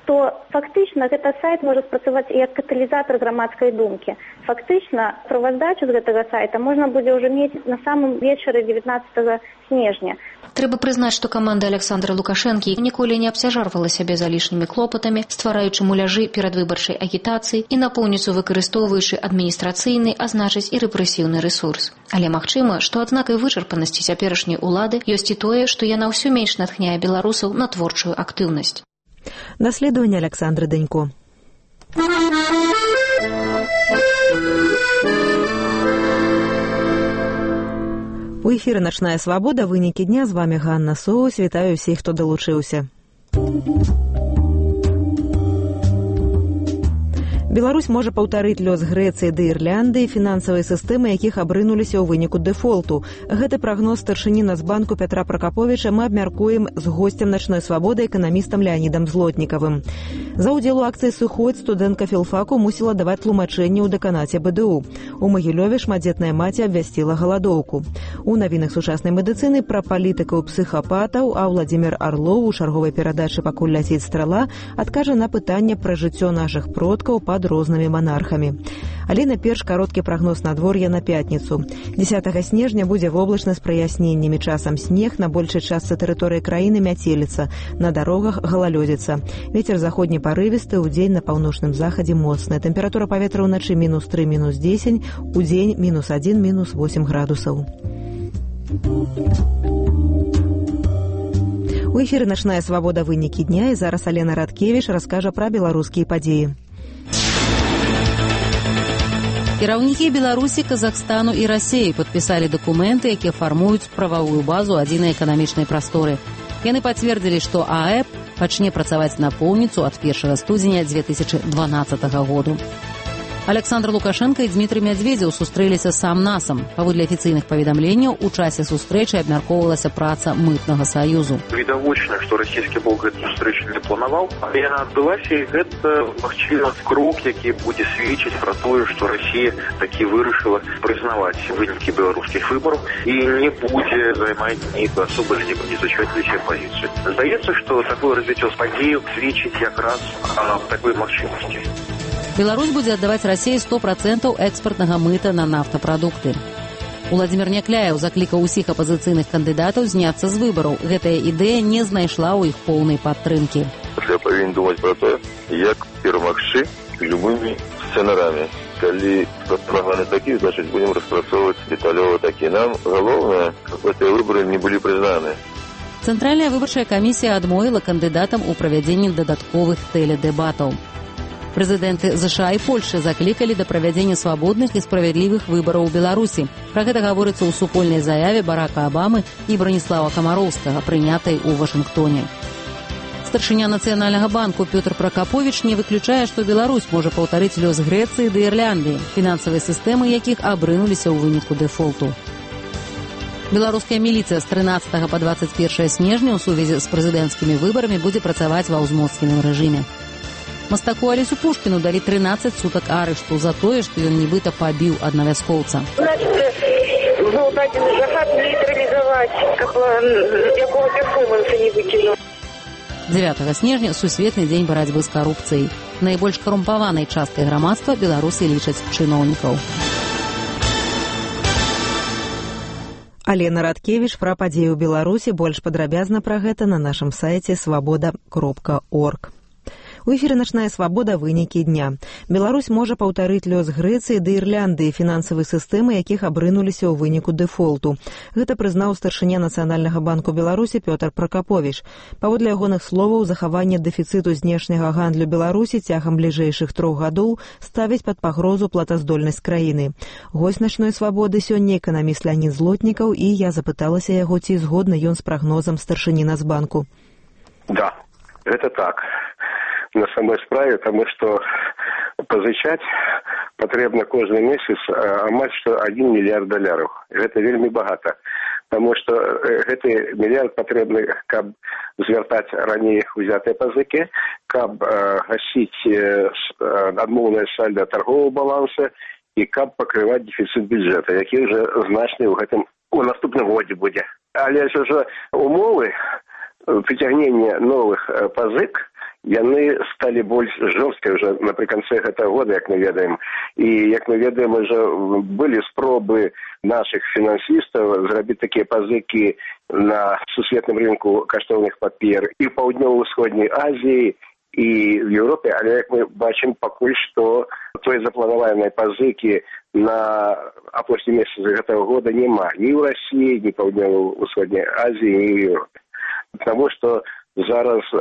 то фактычна гэты сайт можа спрацаваць як каталізатар грамадскай думкі. Фактычна праваздачу з гэтага сайта можна будзе ўжо мець на самым вечары дзевятнаццатага снежня. Трэба прызнаць, што каманда Александра Лукашэнкі ніколі не абцяжарвала сябе залішнімі клопатамі, ствараючы муляжы перадвыбарчай агітацыі і напоўніцу выкарыстоўваючы адміністрацыйны, а значыць і рэпрэсіўны рэсурс. Але магчыма, што адзнакай вычарпанасці цяперашняй улады ёсць і тое, што яна ўсё менш натхняе беларусаў на творчую актыўнасць. Наследование Александры Денько. У эфіры «Начная свабода», вынікі дня. З вами Ганна Соус. Вітаю ўсіх, хто далучыўся. Беларусь можа паўтарыць лёс Грэцыі ды Ірландыі, фінансавыя сістэмы якіх абрынуліся ў выніку дэфолту. Гэты прагноз старшыні Нацбанку Пятра Пракаповіча мы абмяркуем з госцем «Начной свабоды» эканамістам Леанідам Злотнікавым. За ўдзел у акцыі «Сухоць» студэнтка філфаку мусіла даваць тлумачэнне ў дэканаце бэ дэ у. У Магілёве шматдзетная маці абвясціла галадоўку. У навінах сучаснай медыцыны пра палітыкаў псіхапатаў, а Владзімір Арлоў у чарговай перадачы «Пакуль ляціць страла» адкажа на пытанне пра жыццё нашых продкаў пад рознымі манархамі. Але наперш кароткі прагноз надвор'я на пятніцу. дзесятага снежня будзе воблачна з праясненнямі, часам снег, на большай частцы тэрыторыі краіны мяцеліца, на дарогах галалёдзіца. Вецер заходні парывісты, удзень на паўночным захадзе моцны. Тэмпература паветра ўначы мінус тры, мінус дзесяць, удзень мінус адзін, мінус восем градусаў. У эфіры «Начная свабода», вынікі дня, і зараз Алена Радкевіч раскажа пра беларускія падзеі. Кіраўнікі Беларусі, Казахстану і Расіі падпісалі дакументы, якія фармуюць прававую базу адзінай эканамічнай прасторы. Яны пацвердзілі, што АЭП пачне працаваць напоўніцу ад першага студзеня дзве тысячы дванаццатага году. Александр Лукашенко і Дмітрый Мядзведзеў сустрэліся сам-насам. Паводле афіцыйных паведамленняў, у часе сустрэчы абмяркоўвалася праца мытнага саюзу. Відавочна, што расійскі бок гэту сустрэчу не планаваў, але яна адбылася, і гэта, магчыма, крок, які будзе сведчыць пра тое, што Расія такі вырашыла прызнаваць вынікі беларускіх выбараў і не будзе займаць нейкую асобу незачватлівую пазіцыю. Здаецца, што такое развіццё падзеяў сведчыць якраз а, такой магчымасці. Беларусь будзе аддаваць Расіі сто процентаў экспартнага мыта на нафтапрадукты. Уладзімір Някляеў заклікаў усіх апазіцыйных кандыдатаў зняцца з выбараў. Гэтая ідэя не знайшла ў іх поўнай падтрымкі. Я павінен думаць пра тое, як перамагчы любымі сцэнарамі. Калі планы такі, значыць, будзем распрацоўваць дэталёва такі. Нам галоўнае, каб гэтыя выбары не былі прызнаны. Цэнтральная выбарчая камісія адмовіла кандыдатам у правядзенні дадатковых тэледэбатаў. Прэзідэнты ЗША і Польшы заклікалі да правядзення свабодных і справядлівых выбараў у Беларусі. Пра гэта гаворыцца ў супольнай заяве Барака Абамы і Браніслава Камароўскага, прынятай у Вашынгтоне. Старшыня Нацыянальнага банку Пётр Пракаповіч не выключае, што Беларусь можа паўтарыць лёс Грэцыі ды Ірландыі, фінансавыя сістэмы якіх абрынуліся ў выніку дэфолту. Беларуская міліцыя з трынаццатага па дваццаць першае снежня ў сувязі з прэзідэнцкімі выбарамі будзе працаваць ва ўзмоцненым рэжыме. Мастаку Алісу Пушкіну далі трынаццаць сутак арышту за тое, што ён нібыта пабіў аднавяскоўца. Значит, был дадзены загад нейтралізаваць, каб якого перформанса не выкінуў. дзевятага снежня сусветны дзень барацьбы з карупцыяй. Найбольш карумпаванай часткай грамадства беларусы лічаць чыноўнікаў. Алена Радкевіч пра падзеі ў Беларусі. Больш падрабязна пра гэта на нашым сайце свабода кропка орг. У эфіры «Начная свабода», вынікі дня. Беларусь можа паўтарыць лёс Грэцыі ды Ірландыі, фінансавыя сістэмы якіх абрынуліся ў выніку дэфолту. Гэта прызнаў старшыня Нацыянальнага банку Беларусі Пётр Пракаповіч. Паводле ягоных словаў, захаванне дэфіцыту знешняга гандлю Беларусі цягам бліжэйшых трох гадоў ставіць пад пагрозу платаздольнасць краіны. Госць «Начной свабоды» сёння эканаміст Леанід Злотнікаў, і я запыталася яго, ці згодны ён з прагнозам старшыні Нацбанку. Да, гэта так. На самой справе, тому что позычать потребно кожны месяц амаль што адзін мільярд даляраў. Гэта вельмі багата, потому что гэты мільярд патрэбны, каб звяртаць раней узятыя пазыкі, каб гасіць адмоўнае сальда торгового баланса і каб пакрываць дэфіцыт бюджэта, які ўжо значны ў гэтым у наступным годзе будзе. Але ж ўжо умовы прыцягнення новых пазык яны сталі больш жорсткія ўжо напрыканцы гэтага года, як мы ведаем. І, як мы ведаем, уже былі спробы наших фінансістаў зрабіць такія пазыкі на сусветным рынку каштоўных папер і ў паўднёва-ўсходняй Азіі, і в Европе, але, як мы бачым, пакуль што той запланаванай пазыкі на апошні месяц гэтага года няма ні ў Расіі, ні паўднёва-ўсходняй Азіі, ні ў Европе. Таму што зараз э,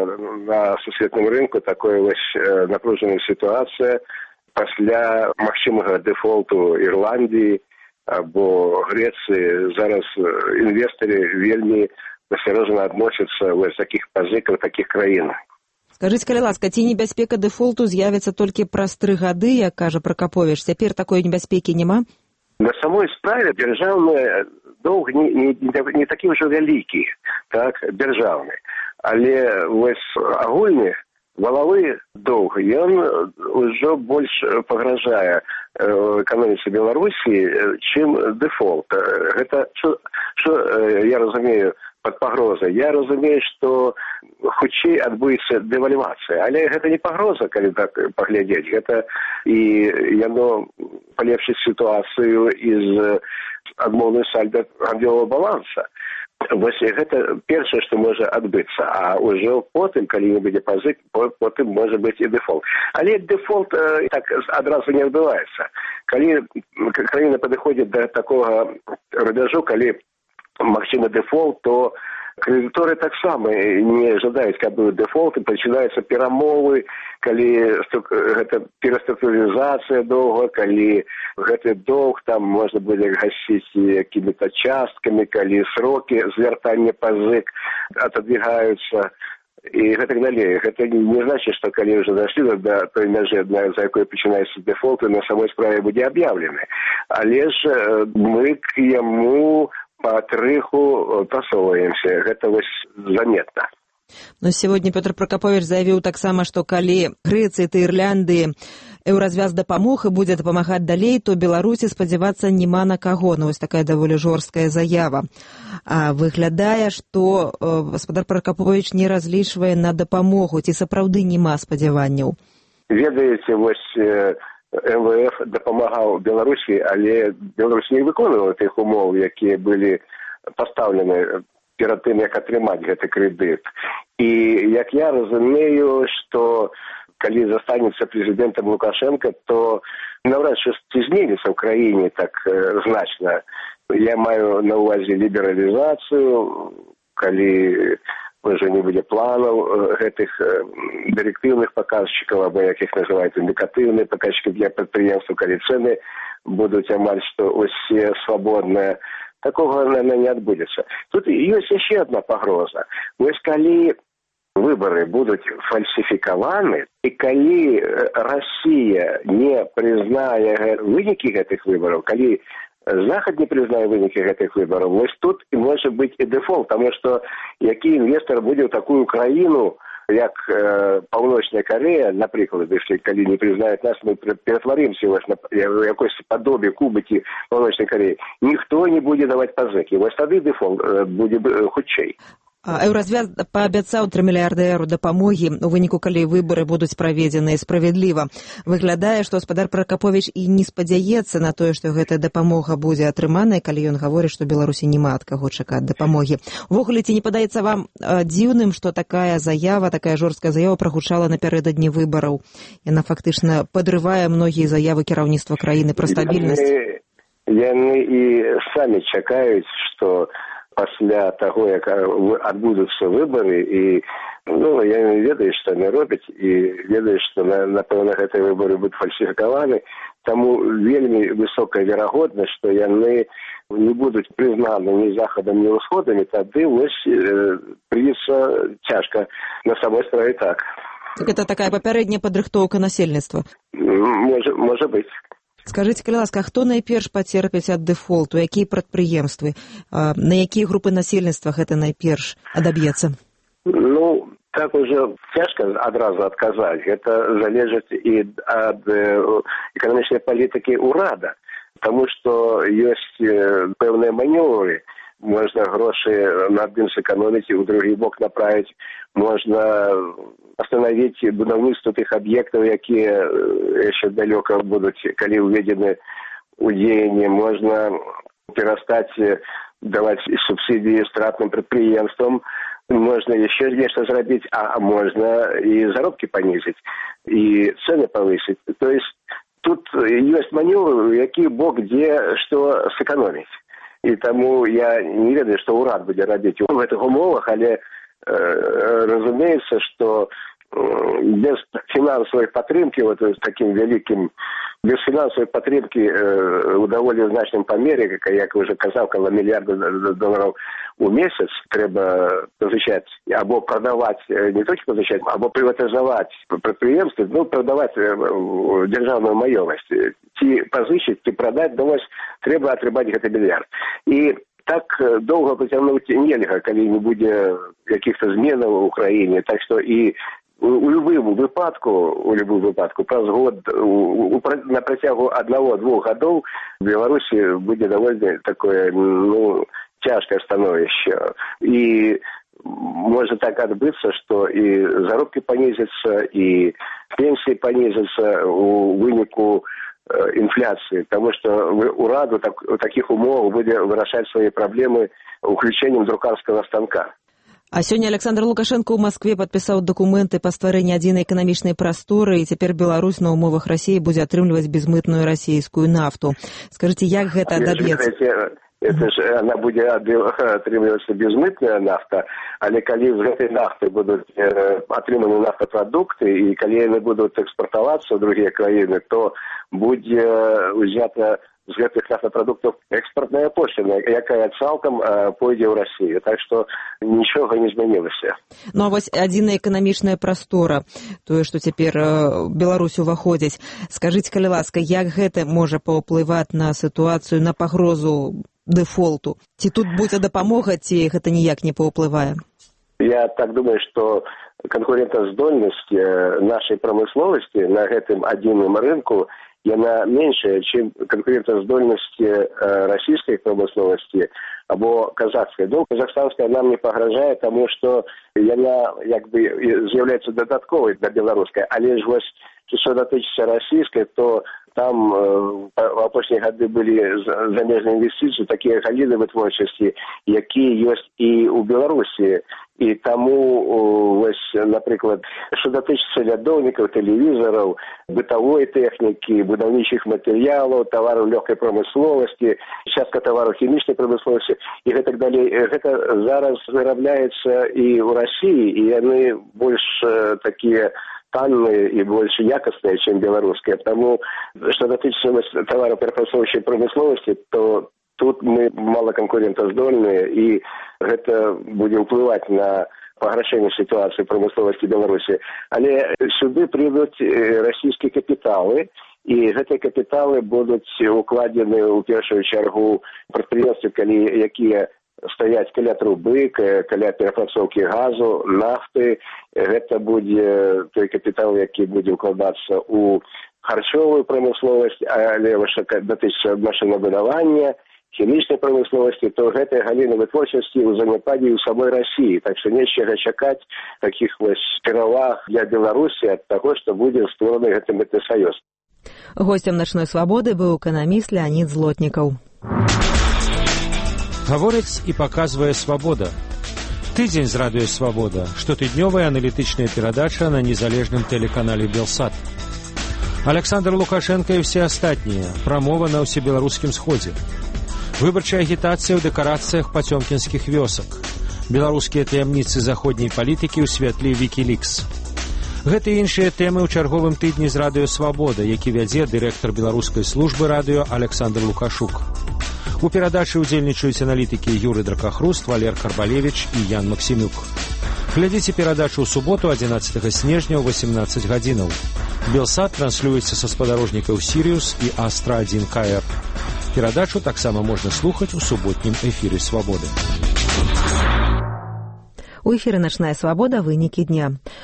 на сусветным рынку такая вось э, напружаная ситуация пасля магчымага дэфолту Ірландіі або Грэцыі. Зараз інвестары вельмі насцярожана адносяцца вось такіх пазыкаў такіх краін. Скажыце, калі ласка, ці небяспека дэфолту з'явіцца толькі праз тры гады, як кажа Пракаповіч, цяпер такой небяспекі няма? На самой справе дзяржаўны доўг не, не, не такі ўжо вялікі, так, дзяржаўны. Але вось агульны валавы доўг, ён ўжо больш пагражае эканоміцы Беларусі, чым дэфолт. Гэта, што, што я разумею пад пагрозай? Я разумею, што хутчэй адбудзецца дэвальвацыя, але гэта не пагроза, калі так паглядзець. Гэта і яно палепшыць сітуацыю з адмоўнай сальда гандлёвага баланса. Вось гэта першае, што можа адбыцца, а ўжо потым, калі не будзе пазык, потым можа быць і дэфолт. Але дэфолт э, так адразу не адбываецца. Калі краіна падыходзіць да такога рубяжу, калі магчымы дэфолт, то крэдыторы таксама не жадаюць, каб быў дэфолт, і пачынаюцца перамовы, калі гэта пераструктурызацыя доўга, калі гэты доўг там можна будзе гасіць якімі-то часткамі, калі срокі звяртання пазык отодвигаюцца і гэтак далей. Гэта не значыць, што калі ўжо дайшлі да той мяжы, за якой пачынаецца дэфолт, на самой справе будзе аб'яўлены. Але ж мы к яму патрыху прасоўваемся. Гэта вось заметна. Но сегодня Петр Прокопович заявіў таксама, што калі Грэцыі та Ірландыі еўразвяз дапамог і будзе дапамагаць далей, то Беларусі спадзявацца няма на каго. Ну, вось такая даволі жорсткая заява. А выглядае, што э, гаспадар Прокопович не разлічвае на дапамогу, ці сапраўды няма спадзяванняў. Ведаеце, вось э, эм вэ эф дапамагаў Беларусі, але Беларусь не выконвала тых умоў, якія былі пастаўлены перад тым, як атрымаць гэты крэдыт. І як я разумею, што калі застанецца прэзідэнтам Лукашенко, то наўрад ці зменіцца ў краіне так э, значна. Я маю на ўвазе лібералізацыю, калі уже не будзе планаў гэтых э, дырэктыўных паказчыкаў, або як іх называюць індыкатыўныя паказчыкі для прадпрыемстваў, калі цэны будуць амаль што усе свабодныя. Такого, наверное, не отбудется. Тут есть еще одна погроза. Вось калі выборы будут фальсификованы, и калі Россия не признае вынікі гэтых выборов, калі Захад не признае вынікі гэтых выборов, вось тут и может быть и дефолт, потому что які инвестор будет в такую краіну, як э, Паўночная Корея, напрыклад, если калі не признают нас, мы ператваримся на якось подобие кубики Паўночнай Кореи. Никто не будет давать пазыкі. Вось тады дэфолт э, будет э, хутчэй. Еўразвяз паабяцаў тры мільярды еўра дапамогі у выніку, калі выбары будуць праведзены справядліва. Выглядае, што гаспадар Пракаповіч і не спадзяецца на тое, што гэтая дапамога будзе атрыманая, калі ён гаворыць, што Беларусі няма ад каго чакаць дапамогі. Увогуле, ці не падаецца вам дзіўным, што такая заява, такая жорсткая заява прагучала напярэдадні выбараў? Яна фактычна падрывае многія заявы кіраўніцтва краіны пра стабільнасць. Яны і самі чакаюць, што пасля таго, як адбудуцца выбары, і ну, я не ведаю, што яны робяць, і ведаю, што, напэўна, гэтыя выбары будуць фальсіфікаваны, таму вельмі высокая верагоднасць, што яны не будуць прызнаны ні Захадам, ні ўсходамі, тады вось э, прыйдзецца цяжка на самой справе так. Так это такая папярэдняя падрыхтоўка насельніцтва? Можа, можа быць. Скажыце, калі ласка, хто найперш пацерпіць ад дэфолту, якія прадпрыемствы, на якія групы насельніцтва гэта найперш адаб'ецца? Ну, так уже цяжка адразу адказаць. Гэта залежыць і ад эканамічнай палітыкі ўрада, таму што ёсць пэўныя манёвры. Можна грошы на адным сэканоміць і ў другі бок направіць, можна остановить будаўніцтва тых аб'ектаў, якія яшчэ далёка будуць, калі ўведзены ў дзеянне. Можна перастаць даваць субсидии стратным прадпрыемствам, можно еще нечто зрабіць, а можно и заробки понизить, и цены повысить. То есть тут есть маневры, які бог где что сэкономить. И тому я не ведаю, что урад будзе рабіць в этих умовах, але э, разумеется, что без финансовой падтрымки, вот с таким великим, без финансовой падтрымки э, у даволі значным памере, як уже казаў, каля мільярда долараў у месяц трэба пазычаць, або прадаваць, не толькі пазычаць, або прыватызаваць прадпрыемствы, ну, прадаваць э, дзяржаўную маёмасць. Ці пазычыць, ці прадаць, ну, вось трэба атрымаць гэты мільярд. І так доўга працягнуць нельга, калі не будзе каких-то зменаў у краіне. Так што і у любым выпадку, у любым выпадку, праз год, у, у, на працягу аднаго-двух гадоў в Беларуси будет довольно такое, ну, тяжкое становище. И может так отбыться, что и заробки понизятся, и пенсии понизятся у выніку инфляции, потому что ураду так, в таких умовах будет вырашать свои проблемы включением друкарского станка. А сёння Александр Лукашенко ў Маскве падпісаў дакументы па стварэнні адзінай эканамічнай прасторы, і цяпер Беларусь на умовах Расіі будзе атрымліваць безмытную расійскую нафту. Скажите, як гэта даб'ецца? Это ж она будет атрымлівацца безмытная нафта, але калі з гэтай нафты будуць э, атрыманы нафтапрадукты, і калі яны будуць экспартавацца ў другія краіны, то будзе ўзята з гэтых нафтапрадуктаў экспартная пошліна, якая цалкам э, пойдзе ў Расію. Так што нічога не змянілася. Ну а вось адзіная эканамічная прастора, тое, што цяпер э, Беларусь уваходзіць. Скажыце, калі ласка, як гэта можа паўплываць на сітуацыю, на пагрозу дэфолту? Ці тут будзе дапамога, ці гэта ніяк не паўплывае? Я так думаю, што конкурентаздольнасць нашай прамысловасці на гэтым адзіным рынку яна меншая, чым конкурентаздольнасць э, расійскай прамысловасці або казахскай. Ну, казахстанская нам не пагражае, таму што яна як бы з'яўляецца дадатковай да беларускай, але ж вось што датычыцца расійскай, то там э, в апошнія гады былі замежныя інвестыцыі, такія галіны вытворчасці, якія ёсць і ў Беларусі. І таму, вось, напрыклад, што датычыцца лядоўнікаў, тэлевізараў, бытавой тэхнікі, будаўнічых матэрыялаў, тавараў лёгкай прамысловасці, частка тавараў хімічнай прамысловасці і гэтак далей, гэта зараз вырабляецца і ў Расіі, і яны больш э, такія танныя і больш якасныя, чым беларускія. Таму, што датычыцца тавараў перапрацоўчай прамысловасці, то тут мы мало конкурентаздольныя, і гэта будзе ўплываць на пагаршэнне сітуацыі прамысловасці Беларусі. Але сюды прыйдуць расійскія капіталы, і гэтыя капіталы будуць укладзены ў першую чаргу прадпрыемствы, калі якія стаяць каля трубы, каля перапрацоўкі газу, нафты. Гэта будзе той капітал, які будзе укладацца ў харчовую прамысловасць, але датычыцца машынабудавання, хімічнай прамысловасці, то гэтыя галіны вытворчасці ў заняпадзе ў самой Расіі. Так што нечага чакаць такіх вось пераваг для Беларусі ад таго, што будзе створаны гэты мытны саюз. Госцем начной свабоды быў эканаміст Леонид Злотнікаў. Гаворыць і паказвае свабода. Тыдзень з радыё «Свабода», штотыднёвая аналітычная перадача на незалежным тэлеканале «Белсат». Александр Лукашенко і ўсе астатнія. Прамова на ўсебеларускім сходзе. Выбарчая агітацыя ў дэкарацыях пацёмкінскіх вёсак. Беларускія таямніцы заходняй палітыкі ў святле Вікілікс. Гэта і іншыя тэмы ў чарговым тыдні з радыё «Свабода», які вядзе дырэктар беларускай службы радыё Александр Лукашук. У перадачы ўдзельнічаюць аналітыкі Юры Дракахруст, Валер Карбалевіч і Ян Максімюк. Глядзіце перадачу ў суботу адзінаццатага снежня ў восемнаццаць гадзінаў. Белсат транслюецца са спадарожнікаў «Сіриус» і «Астра один ка эр». Перадачу таксама можна слухаць у суботнім эфіры «Свабоды». У эфіры «Начная свабода» вынікі дня.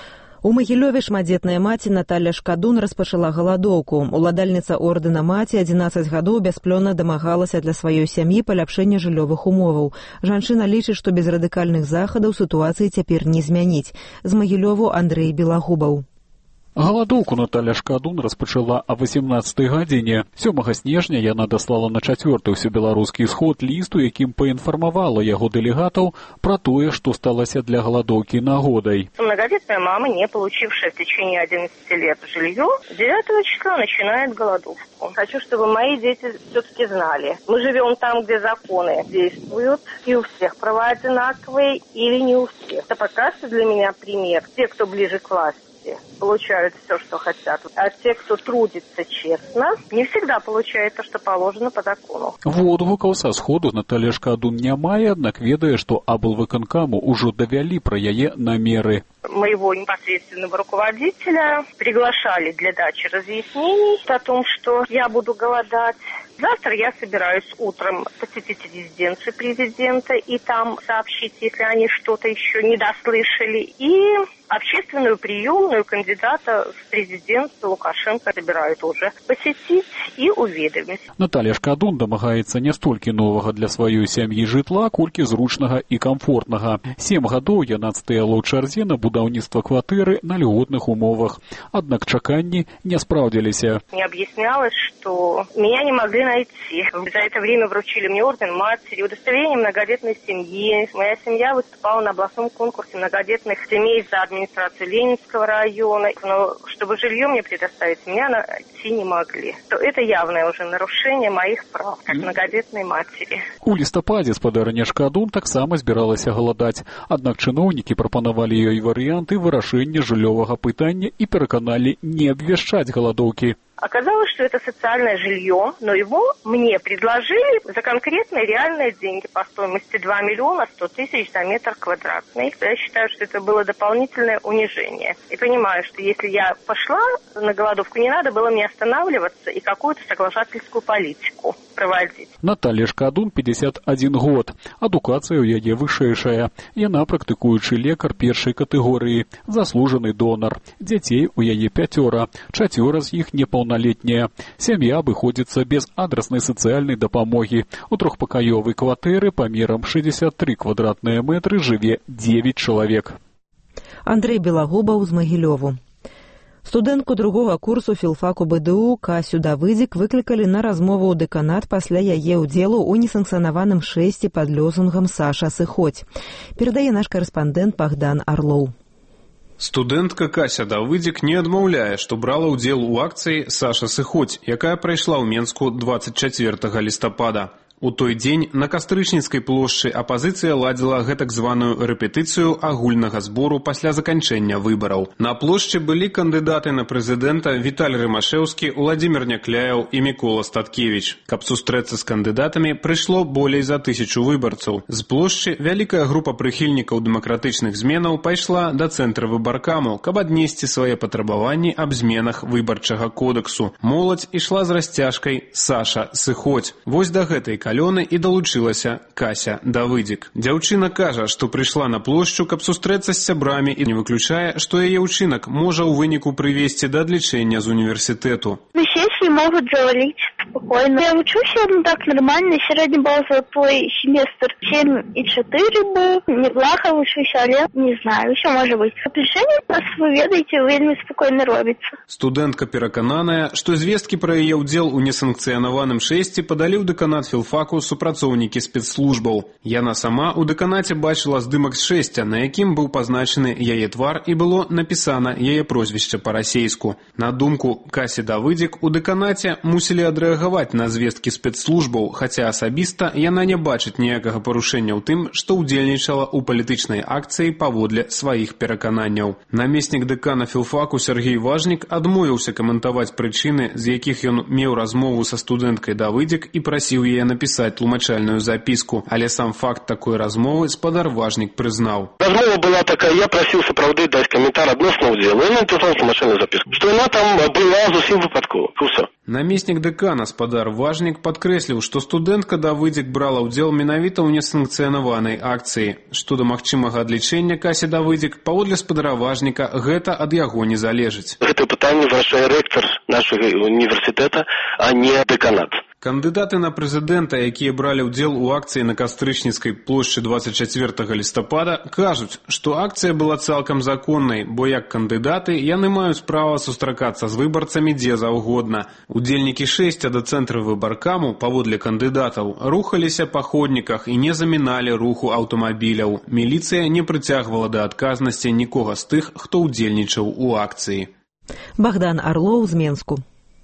У Магілёве шматдзетная маці Наталья Шкадун распачала галадоўку. Уладальніца ордэна маці адзінаццаць гадоў бясплённа дамагалася для сваёй сям'і паляпшэння жыллёвых умоваў. Жанчына лічыць, што без радыкальных захадаў сітуацыі цяпер не змяніць. З Магілёву Андрэй Белагубаў. Галадоўку Наталья Шкадун распачала о восемнадцатай гадзіне. сёмага снежня яна даслала на чацвёрты ўсебеларускі сход ліст, у якім паінфармавала яго дэлегатаў пра тое, што сталася для галадоўкі нагодай. Многодетная мама, не получившая в течение одиннадцати лет жилье, девятого числа начинает голодовку. Хочу, чтобы мои дети все-таки знали. Мы живем там, где законы действуют, и у всех права одинаковые, или не у всех. Это показывает для меня пример. Те, кто ближе к власти, получают все, что хотят. А те, кто трудится честно, не всегда получают то, что положено по закону. Водгукаў са сходу Наталья Шкадун не мае, аднак ведае, што аблвыканкаму ўжо давялі пра яе намеры. Моего непосредственного руководителя приглашали для дачи разъяснений о том, что я буду голодать. Завтра я собираюсь утром посетить резиденцию президента и там сообщить, если они что-то еще не дослышали. И общественную приемную кандидата в президентство Лукашенко собирают уже посетить и уведомить. Наталья Шкадун дамагаецца не столькі новага для сваёй сям'і жытла, колькі зручнага і камфортнага. Сем гадоў яна стаяла ў чарзе на будаўніцтва кватэры на льготных умовах. Аднак чаканні не спраўдзіліся. Мне объяснялось, что меня не могли найти. За это время вручили мне орден матери, удостоверение многодетной семьи. Моя семья выступала на областном конкурсе многодетных семей за администрацию Ленинского района. Но чтобы жилье мне предоставить, меня найти не могли. То это явное уже нарушение моих прав, как многодетной матери. У лістападзе спадарня Шкадун таксама збіралася галадаць. Аднак чыноўнікі прапанавалі ёй варыянты вырашэння жыллёвага пытання і пераканалі не абвяшчаць галадоўкі. Оказалось, что это социальное жилье, но его мне предложили за конкретные реальные деньги по стоимости два миллиона сто тысяч за метр квадратный. Я считаю, что это было дополнительное унижение. И понимаю, что если я пошла на голодовку, не надо было мне останавливаться и какую-то соглашательскую политику проводить. Наталья Шкадун, пятьдесят один год. Адукацыя ў яе вышэйшая. Яна практыкуючы лекар першай катэгорыі, заслужаны донар. Дзяцей у яе пяцёра, чацвёра з іх непаўналетнія. Сям'я абыходзіцца без адраснай сацыяльнай дапамогі. У трохпакаёвай кватэры памерам шестьдесят три квадратныя метры жыве девять чалавек. Андрэй Белагубаў з Магілёву. Студэнтку другога курсу філфаку БДУ Касю Давыдзік выклікалі на размову ў дэканат пасля яе ўдзелу ў несанкцыянаваным шэсці пад лозунгам «Саша, сыходзь». Перадае наш карэспандэнт Богдан Арлоў. Студэнтка Кася Давыдзік не адмаўляе, што брала ўдзел у акцыі «Саша, сыходзь», якая прайшла ў Менску двадцать чацвёртага лістапада. У той дзень на Кастрычніцкай плошчы апазіцыя ладзіла гэтак званую рэпетыцыю агульнага збору пасля заканчэння выбараў. На плошчы былі кандыдаты на прэзідэнта Віталь Рымашэўскі, Уладзімір Някляеў і Мікола Статкевіч. Каб сустрэцца з кандыдатамі, прыйшло болей за тысячу выбарцаў. З плошчы вялікая група прыхільнікаў дэмакратычных зменаў пайшла да цэнтра выбаркаму, каб аднесці свае патрабаванні аб зменах выбарчага кодэксу. Моладзь ішла з расцяжкай «Саша, сыходзь». Вось да гэтай калёны і далучылася Кася Давыдзік. Дзяўчына кажа, што прыйшла на плошчу, каб сустрэцца з сябрамі і не выключае, што яе ўчынак можа ў выніку прывесці да адлічэння з універсітэту. На сессии могут завалить спокойно. Я учусь так нормально, средний балл за твой семестр семь и четыре был. Неплохо учусь, але не знаю, все может быть. Решение у нас, вы ведаете, вельмі спокойно робіцца. Студэнтка перакананая, што звесткі пра яе ўдзел у несанкцыянаваным шэсці падалі ў дэканат філфаку супрацоўнікі спецслужбаў. Яна сама ў дэканаце бачыла здымак з шэсця, на якім быў пазначаны яе твар і было напісана яе прозвішча па-расейску. На думку Касі Давыдзік, у дэканаце мусілі адрэагаваць на звесткі спецслужбаў, хаця асабіста яна не бачыць ніякага парушэння ў тым, што ўдзельнічала ў палітычнай акцыі паводле сваіх перакананняў. Намеснік дэкана філфаку Сергей Важнік адмовіўся каментаваць прычыны, з якіх ён меў размову са студэнткай Давыдзік і прасіў яе напісаць тлумачальную запіску, але сам факт такой размовы спадар Важнік прызнаў. Размова была такая, я прасіў сапраўды даць каментар адносна ўдзелу, і напісаў тлумачальную запіску, што яна там была зусім выпадкова. Усё. Намеснік дэкана гаспадар Важнік падкрэсліў, што студэнтка Давыдзік брала ўдзел менавіта ў несанкцыянаванай акцыі. Што да магчымага адлічэння Касі Давыдзік, паводле спадара Важніка, гэта ад яго не залежыць. Гэта пытанне вырашае рэктар нашага універсітэта, а не дэканат. Кандыдаты на прэзідэнта, якія бралі ўдзел у акцыі на Кастрычніцкай плошчы дваццаць чацвёртага лістапада, кажуць, што акцыя была цалкам законнай, бо як кандыдаты яны маюць права сустракацца з выбарцамі дзе заўгодна. Удзельнікі шэсця да цэнтра выбаркаму, паводле кандыдатаў, рухаліся па ходніках і не заміналі руху аўтамабіляў. Міліцыя не прыцягвала да адказнасці нікога з тых, хто ўдзельнічаў у акцыі. Богдан Орлоў з Менску.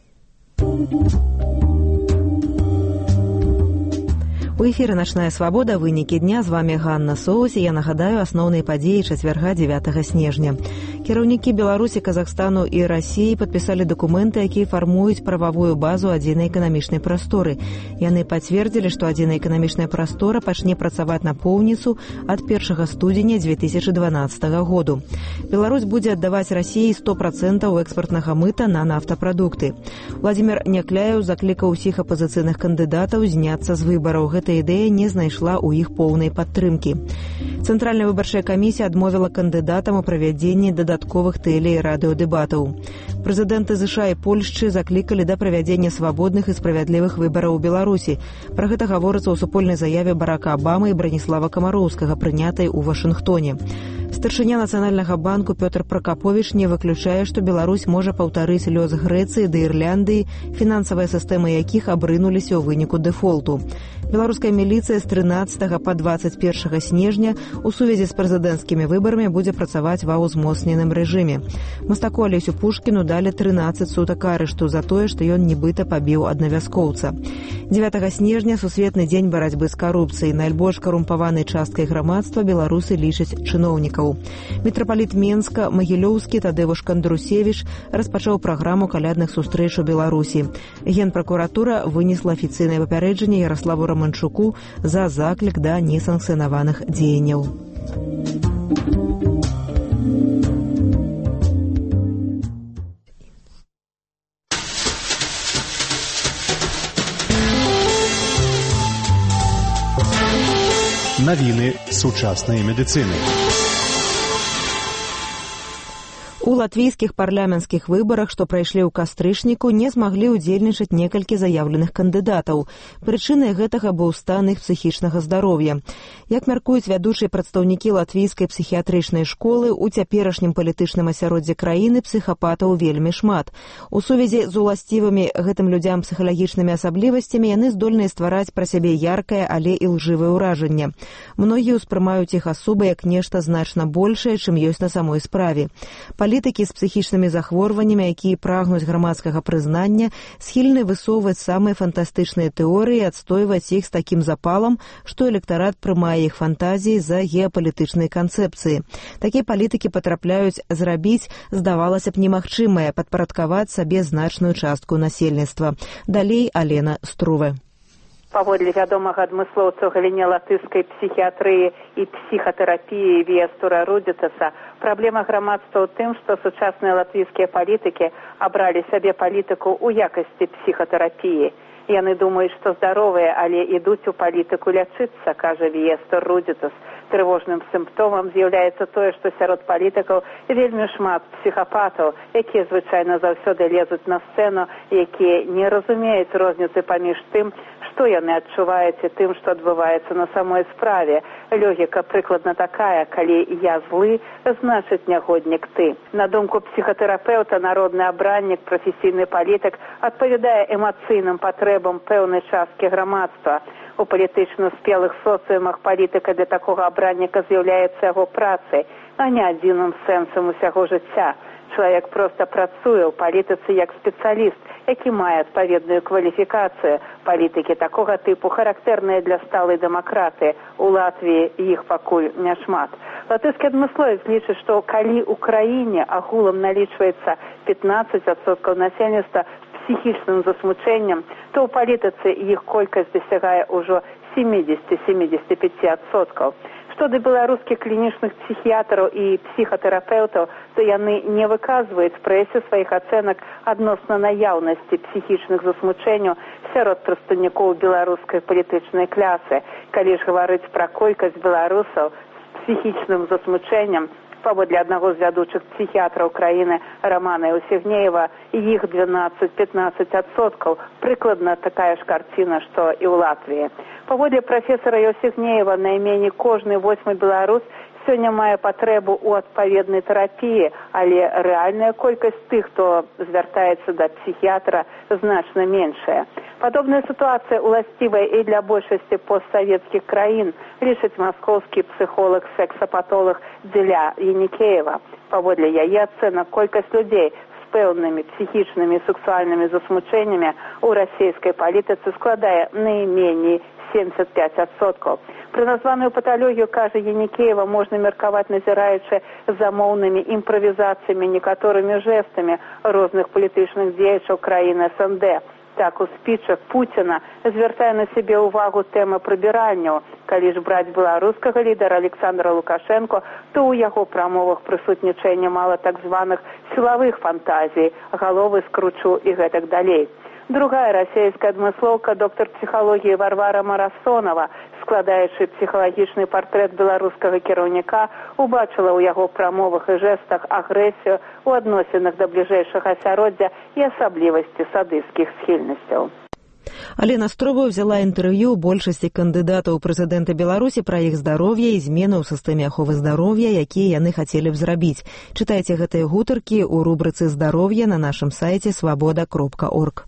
У эфіры «Начная свабода», вынікі дня. З вами Ганна Соус. Я нагадаю асноўныя падзеі чацвярга дзевятага снежня. Кіраўнікі Беларусі, Казахстану і Расіі падпісалі дакументы, якія фармуюць прававую базу адзінай эканамічнай прасторы. Яны пацвердзілі, што адзіная эканамічная прастора пачне працаваць напоўніцу ад першага студзеня дзве тысячы дванаццатага году. Беларусь будзе аддаваць Расіі сто процентаў экспартнага мыта на нафтапрадукты. Владзімір Някляеў заклікаў усіх апазіцыйных кандыдатаў зняцца з выбараў. Гэта ідэя не знайшла ў іх поўнай падтрымкі. Цэнтральная выбарчая камісія адмовіла кандыдатам у правядзенні дадатковых тэле- і радыёдэбатаў. Прэзідэнты ЗША і Польшчы заклікалі да правядзення свабодных і справядлівых выбараў у Беларусі. Пра гэта гаворыцца ў супольнай заяве Барака Абамы і Браніслава Камароўскага, прынятай у Вашынгтоне. Старшыня Нацыянальнага банку Пётр Пракаповіч не выключае, што Беларусь можа паўтарыць лёс Грэцыі ды Ірландыі, фінансавыя сістэмы якіх абрынуліся ў выніку дэфолту. Беларуская міліцыя з трынаццатага па дваццаць першага снежня у сувязі з прэзідэнцкімі выбарамі будзе працаваць ва ўзмоцненым рэжыме. Мастаку Алесю Пушкіну далі трынаццаць сутак арышту за тое, што ён нібыта пабіў аднавяскоўца. дзевятага снежня сусветны дзень барацьбы з карупцыяй. Найбольш карумпаванай часткай грамадства беларусы лічаць чыноўнікаў. Мітрапаліт Менска Магілёўскі Тадзеуш Кандрусевіч распачаў праграму калядных сустрэч у Беларусі. Генпракуратура вынесла афіцыйнае папярэджанне Яраславу Романчуку за заклік да несанкцыянаваных дзеянняў. Навіны сучаснай медыцыны. У латвійскіх парламенцкіх выбарах, што прайшлі ў кастрычніку, не змаглі ўдзельнічаць некалькі заяўленых кандыдатаў. Прычынай гэтага быў стан іх псіхічнага здароўя. Як мяркуюць вядучыя прадстаўнікі латвійскай псіхіятрычнай школы, у цяперашнім палітычным асяроддзі краіны псіхапатаў вельмі шмат. У сувязі з уласцівымі гэтым людзям псіхалагічнымі асаблівасцямі яны здольныя ствараць пра сябе яркае, але і лжывае ўражанне. Многія ўспрымаюць іх асобы як нешта значна большае, чым ёсць на самой справе. Палітыкі з псіхічнымі захворваннямі, якія прагнуць грамадскага прызнання, схільны высоўваць самыя фантастычныя тэорыі і адстойваць іх з такім запалам, што электарат прымае іх фантазіі за геапалітычныя канцэпцыі. Такія палітыкі патрапляюць зрабіць, здавалася б, немагчымае падпарадкаваць сабе значную частку насельніцтва. Далей Алена Струве. Паводле вядомага адмыслоўца ў галіне латышскай псіхіятрыі і псіхатэрапіі Віястура Рудзітаса, праблема грамадства ў тым, што сучасныя латвійскія палітыкі абралі сабе палітыку ў якасці псіхатэрапіі. Яны думаюць, што здаровыя, але ідуць у палітыку лячыцца, кажа Віястур Рудзітас. Трывожным сімптомам з'яўляецца тое, што сярод палітыкаў вельмі шмат псіхапатаў, якія звычайна заўсёды лезуць на сцэну, якія не разумеюць розніцы паміж тым, што яны адчуваюць і тым, што адбываецца на самой справе. Логіка прыкладна такая: калі я злы, значыць нягоднік ты. На думку псіхатэрапеўта, народны абраннік, прафесійны палітык адпавядае эмацыйным патрэбам пэўнай часткі грамадства. У палітычна спелых соцыумах палітыка для такога абранніка з'яўляецца яго працай, а не адзіным сэнсам усяго жыцця. Чалавек проста працуе ў палітыцы як спецыяліст, які мае адпаведную кваліфікацыю. Палітыкі такога тыпу характэрныя для сталай дэмакраты. У Латвіі іх пакуль няшмат. Латышскі адмысловец лічыць, што калі ў краіне агулам налічваецца пятнаццаць адсоткаў насельніцтва псіхічным засмучэннем, то ў палітыцы іх колькасць дасягае ўжо семьдесят-семьдесят пять адсоткаў. Што да беларускіх клінічных псіхіятраў і псіхатэрапеўтаў, то яны не выказваюць прэсе сваіх ацэнак адносна наяўнасці псіхічных засмучэнняў сярод прадстаўнікоў беларускай палітычнай клясы. Калі ж гаварыць пра колькасць беларусаў з псіхічным засмучэннем, паводле аднаго з вядучых псіхіятраў краіны Романа Еўсігнеева, іх дванаццаць-пятнаццаць адсоткаў. Прыкладна такая ж карціна, што і ў Латвіі. Паводле прафесара Еўсігнеева, найменей кожны восьмы беларус сёння мае патрэбу ў адпаведнай тэрапіі, але рэальная колькасць тых, хто звяртаецца да псіхіятра, значна меншая. Падобная сітуацыя уласцівая і для большасці постсавецкіх краін, лічыць маскоўскі псіхолог-сексапатолог Дзеля Яникеева. Паводле яе ацэнак, колькасць людзей з пэўнымі псіхічнымі і сексуальнымі засмучэннямі ў расійскай палітыцы складае найменей семьдесят пять адсоткаў. Пры названую паталогію, кажа Яникеева, можна меркаваць, назіраючы за моўнымі імправізацыямі, некаторымі жэстамі розных палітычных дзеячаў краіны эс эн дэ. Так, у спічах Пуціна звяртае на сябе ўвагу тэма прыбіральняў. Калі ж браць беларускага лідара Александра Лукашенко, то ў яго прамовах прысутнічае нямала так званых сілавых фантазій, галовы скручу і гэтак далей. Другая расійская адмыслоўка, доктар псіхалогіі Варвара Марасонова, складаючы псіхалагічны партрэт беларускага кіраўніка, убачыла ў яго прамовах і жэстах агрэсію ў адносінах да бліжэйшага асяроддзя і асаблівасці садысцкіх схільнасцяў. Алена Строва взяла інтэрв'ю большасці кандыдатаў у прэзідэнта Беларусі пра іх здароўе і змены ў сістэме аховы здароўя, якія яны хацелі б зрабіць. Чытайце гэтыя гутаркі ў рубрыцы «Здароўе» на нашым сайце свабода кропка орг.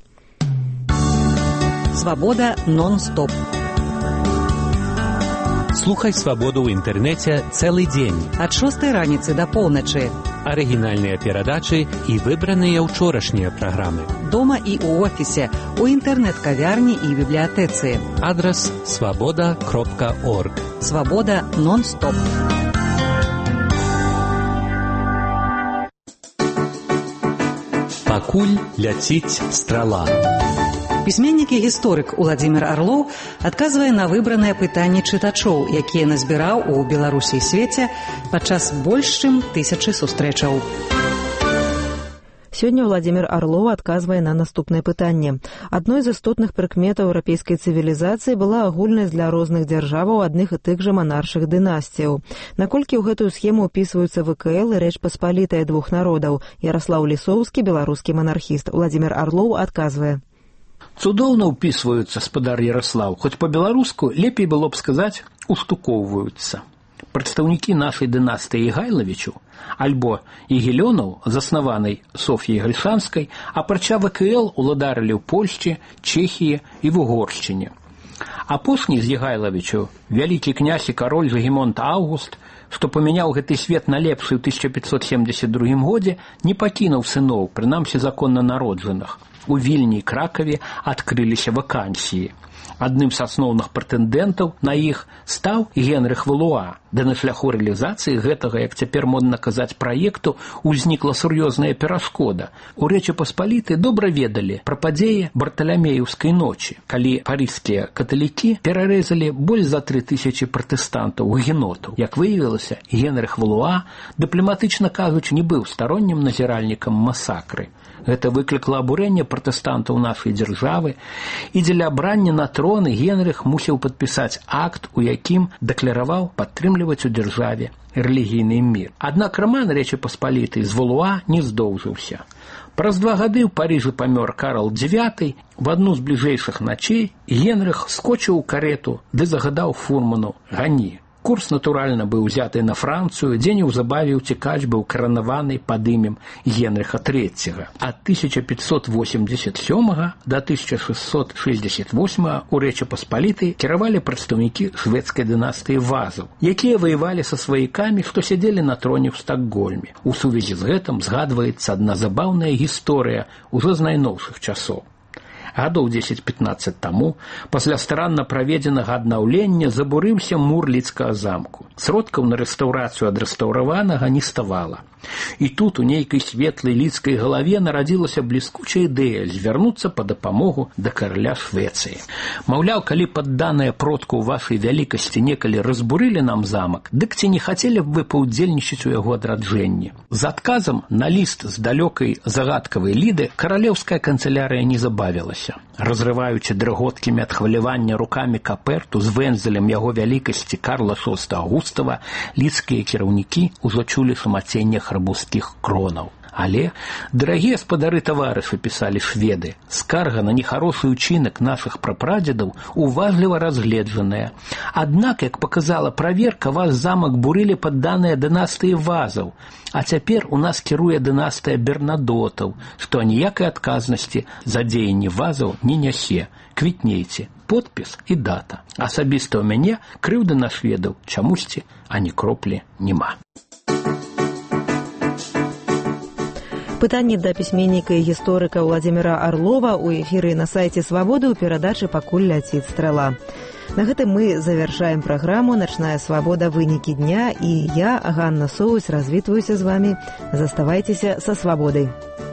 Свабода нон-стоп. Слухай свабоду ў інтэрнэце цэлы дзень. Ад шостай раніцы да поўначы. Арыгінальныя перадачы і выбраныя ўчорашнія праграмы. Дома і ў офісе, у інтэрнэт-кавярні і бібліятэцы. Адрас свабода кропка орг. Свабода нон-стоп. Пакуль ляціць страла. Пісьменнік і гісторык Уладзімір Арлоў адказвае на выбраныя пытанні чытачоў, якія назбіраў у Беларусі і свеце падчас больш чым тысячы сустрэчаў. Сёння Уладзімір Арлоў адказвае на наступнае пытанне. Адной з істотных прыкметаў еўрапейскай цывілізацыі была агульнасць для розных дзяржаваў адных і тых жа манаршых дынастыяў. Наколькі ў гэтую схему ўпісваюцца вэ ка эл і Рэч Паспалітая двух народаў? Яраслаў Лісоўскі, беларускі манархіст. Уладзімір Арлоў адказвае. Цудоўна ўпісваюцца, спадар Яраслаў, хоць па-беларуску лепей было б сказаць «устукоўваюцца». Прадстаўнікі нашай дынастыі Ігайлавічаў, альбо Ігілёнаў, заснаванай Соф'яй Грышанскай, апрача вэ ка эл уладарылі ў Польшчы, Чэхіі і в Угоршчыне. Апошні з Ігайлавічаў, вялікі князь і кароль Жыгімонт Аўгуст, што памяняў гэты свет на лепшы ў тысяча пятьсот семьдесят другім годзе, не пакінуў сыноў, прынамсі законна народжаных. У Вільні і Кракаве адкрыліся вакансіі. Адным з асноўных прэтэндэнтаў на іх стаў Генрых Валуа. Да на шляху рэалізацыі гэтага, як цяпер модна казаць, праекту ўзнікла сур'ёзная перашкода. У Рэчы Паспалітай добра ведалі пра падзеі Барталямееўскай ночы, калі парыжскія каталікі перарэзалі больш за тры тысячы пратэстантаў-генотаў. Як выявілася, Генрых Валуа, дыпламатычна кажучы, не быў староннім назіральнікам масакры. Гэта выклікала абурэнне пратэстантаў нашай дзяржавы, і дзеля абрання на трон Генрых мусіў падпісаць акт, у якім дэклараваў падтрымліваць у дзяржаве рэлігійны мір. Аднак раман Рэчы Паспалітай з Валуа не здоўжыўся. Праз два гады ў Парыжы памёр Карл дзевяты. В адну з бліжэйшых начей Генрых скочыў у карету ды загадаў фурману «Гані». Курс, натуральна, быў узяты на Францыю, дзе неўзабаве ўцекач быў каранаваны пад імем Генрыха трэцяга. Ад тысяча пятьсот восемьдесят сёмага да тысяча шестьсот шестьдесят восьмага у Рэчы Паспалітай кіравалі прадстаўнікі шведскай дынастыі Вазаў, якія ваявалі са сваякамі, што сядзелі на троне ў Стакгольме. У сувязі з гэтым згадваецца адна забаўная гісторыя ўжо з найноўшых часоў. Гадоў дзесяць-пятнаццаць таму, пасля старанна праведзенага аднаўлення, забурыўся мур Лідскага замку. Сродкаў на рэстаўрацыю адрэстаўраванага не ставала. І тут у нейкай светлай лідскай галаве нарадзілася бліскучая ідэя звярнуцца па дапамогу да караля Швецыі. Маўляў, калі падданыя продкаў вашай вялікасці некалі разбурылі нам замак, дык ці не хацелі б вы паўдзельнічаць у яго адраджэнні? З адказам на ліст з далёкай загадкавай Ліды каралеўская канцылярыя не забавілася. Разрываючы дрыготкімі ад хвалявання рукамі Каперту з вэнзелем яго вялікасці Карла шостага Густава, лідскія кіраўнікі ўжо чулі шамаценне храбускіх кронаў. Але, дарагія спадары таварышы, пісалі шведы, скарга на нехарошы ўчынак нашых прапрадзедаў уважліва разгледжаная. Аднак, як паказала праверка, ваш замак бурылі падданыя дынастыі Вазаў, а цяпер у нас кіруе дынастыя Бернадотаў, што аніякай адказнасці за дзеянні Вазаў не нясе. Квітнейце, подпіс і дата. Асабіста ў мяне крыўды на шведаў чамусьці ані кроплі няма. Пытанне да пісьменніка і гісторыка Владзіміра Арлова ў эфіры на сайце Свабоды ў перадачы «Пакуль ляціць страла». На гэтым мы завяршаем праграму «Начная свабода. Вынікі дня» і я, Ганна Соўць, развітваюся з вамі. Заставайцеся са свабодай.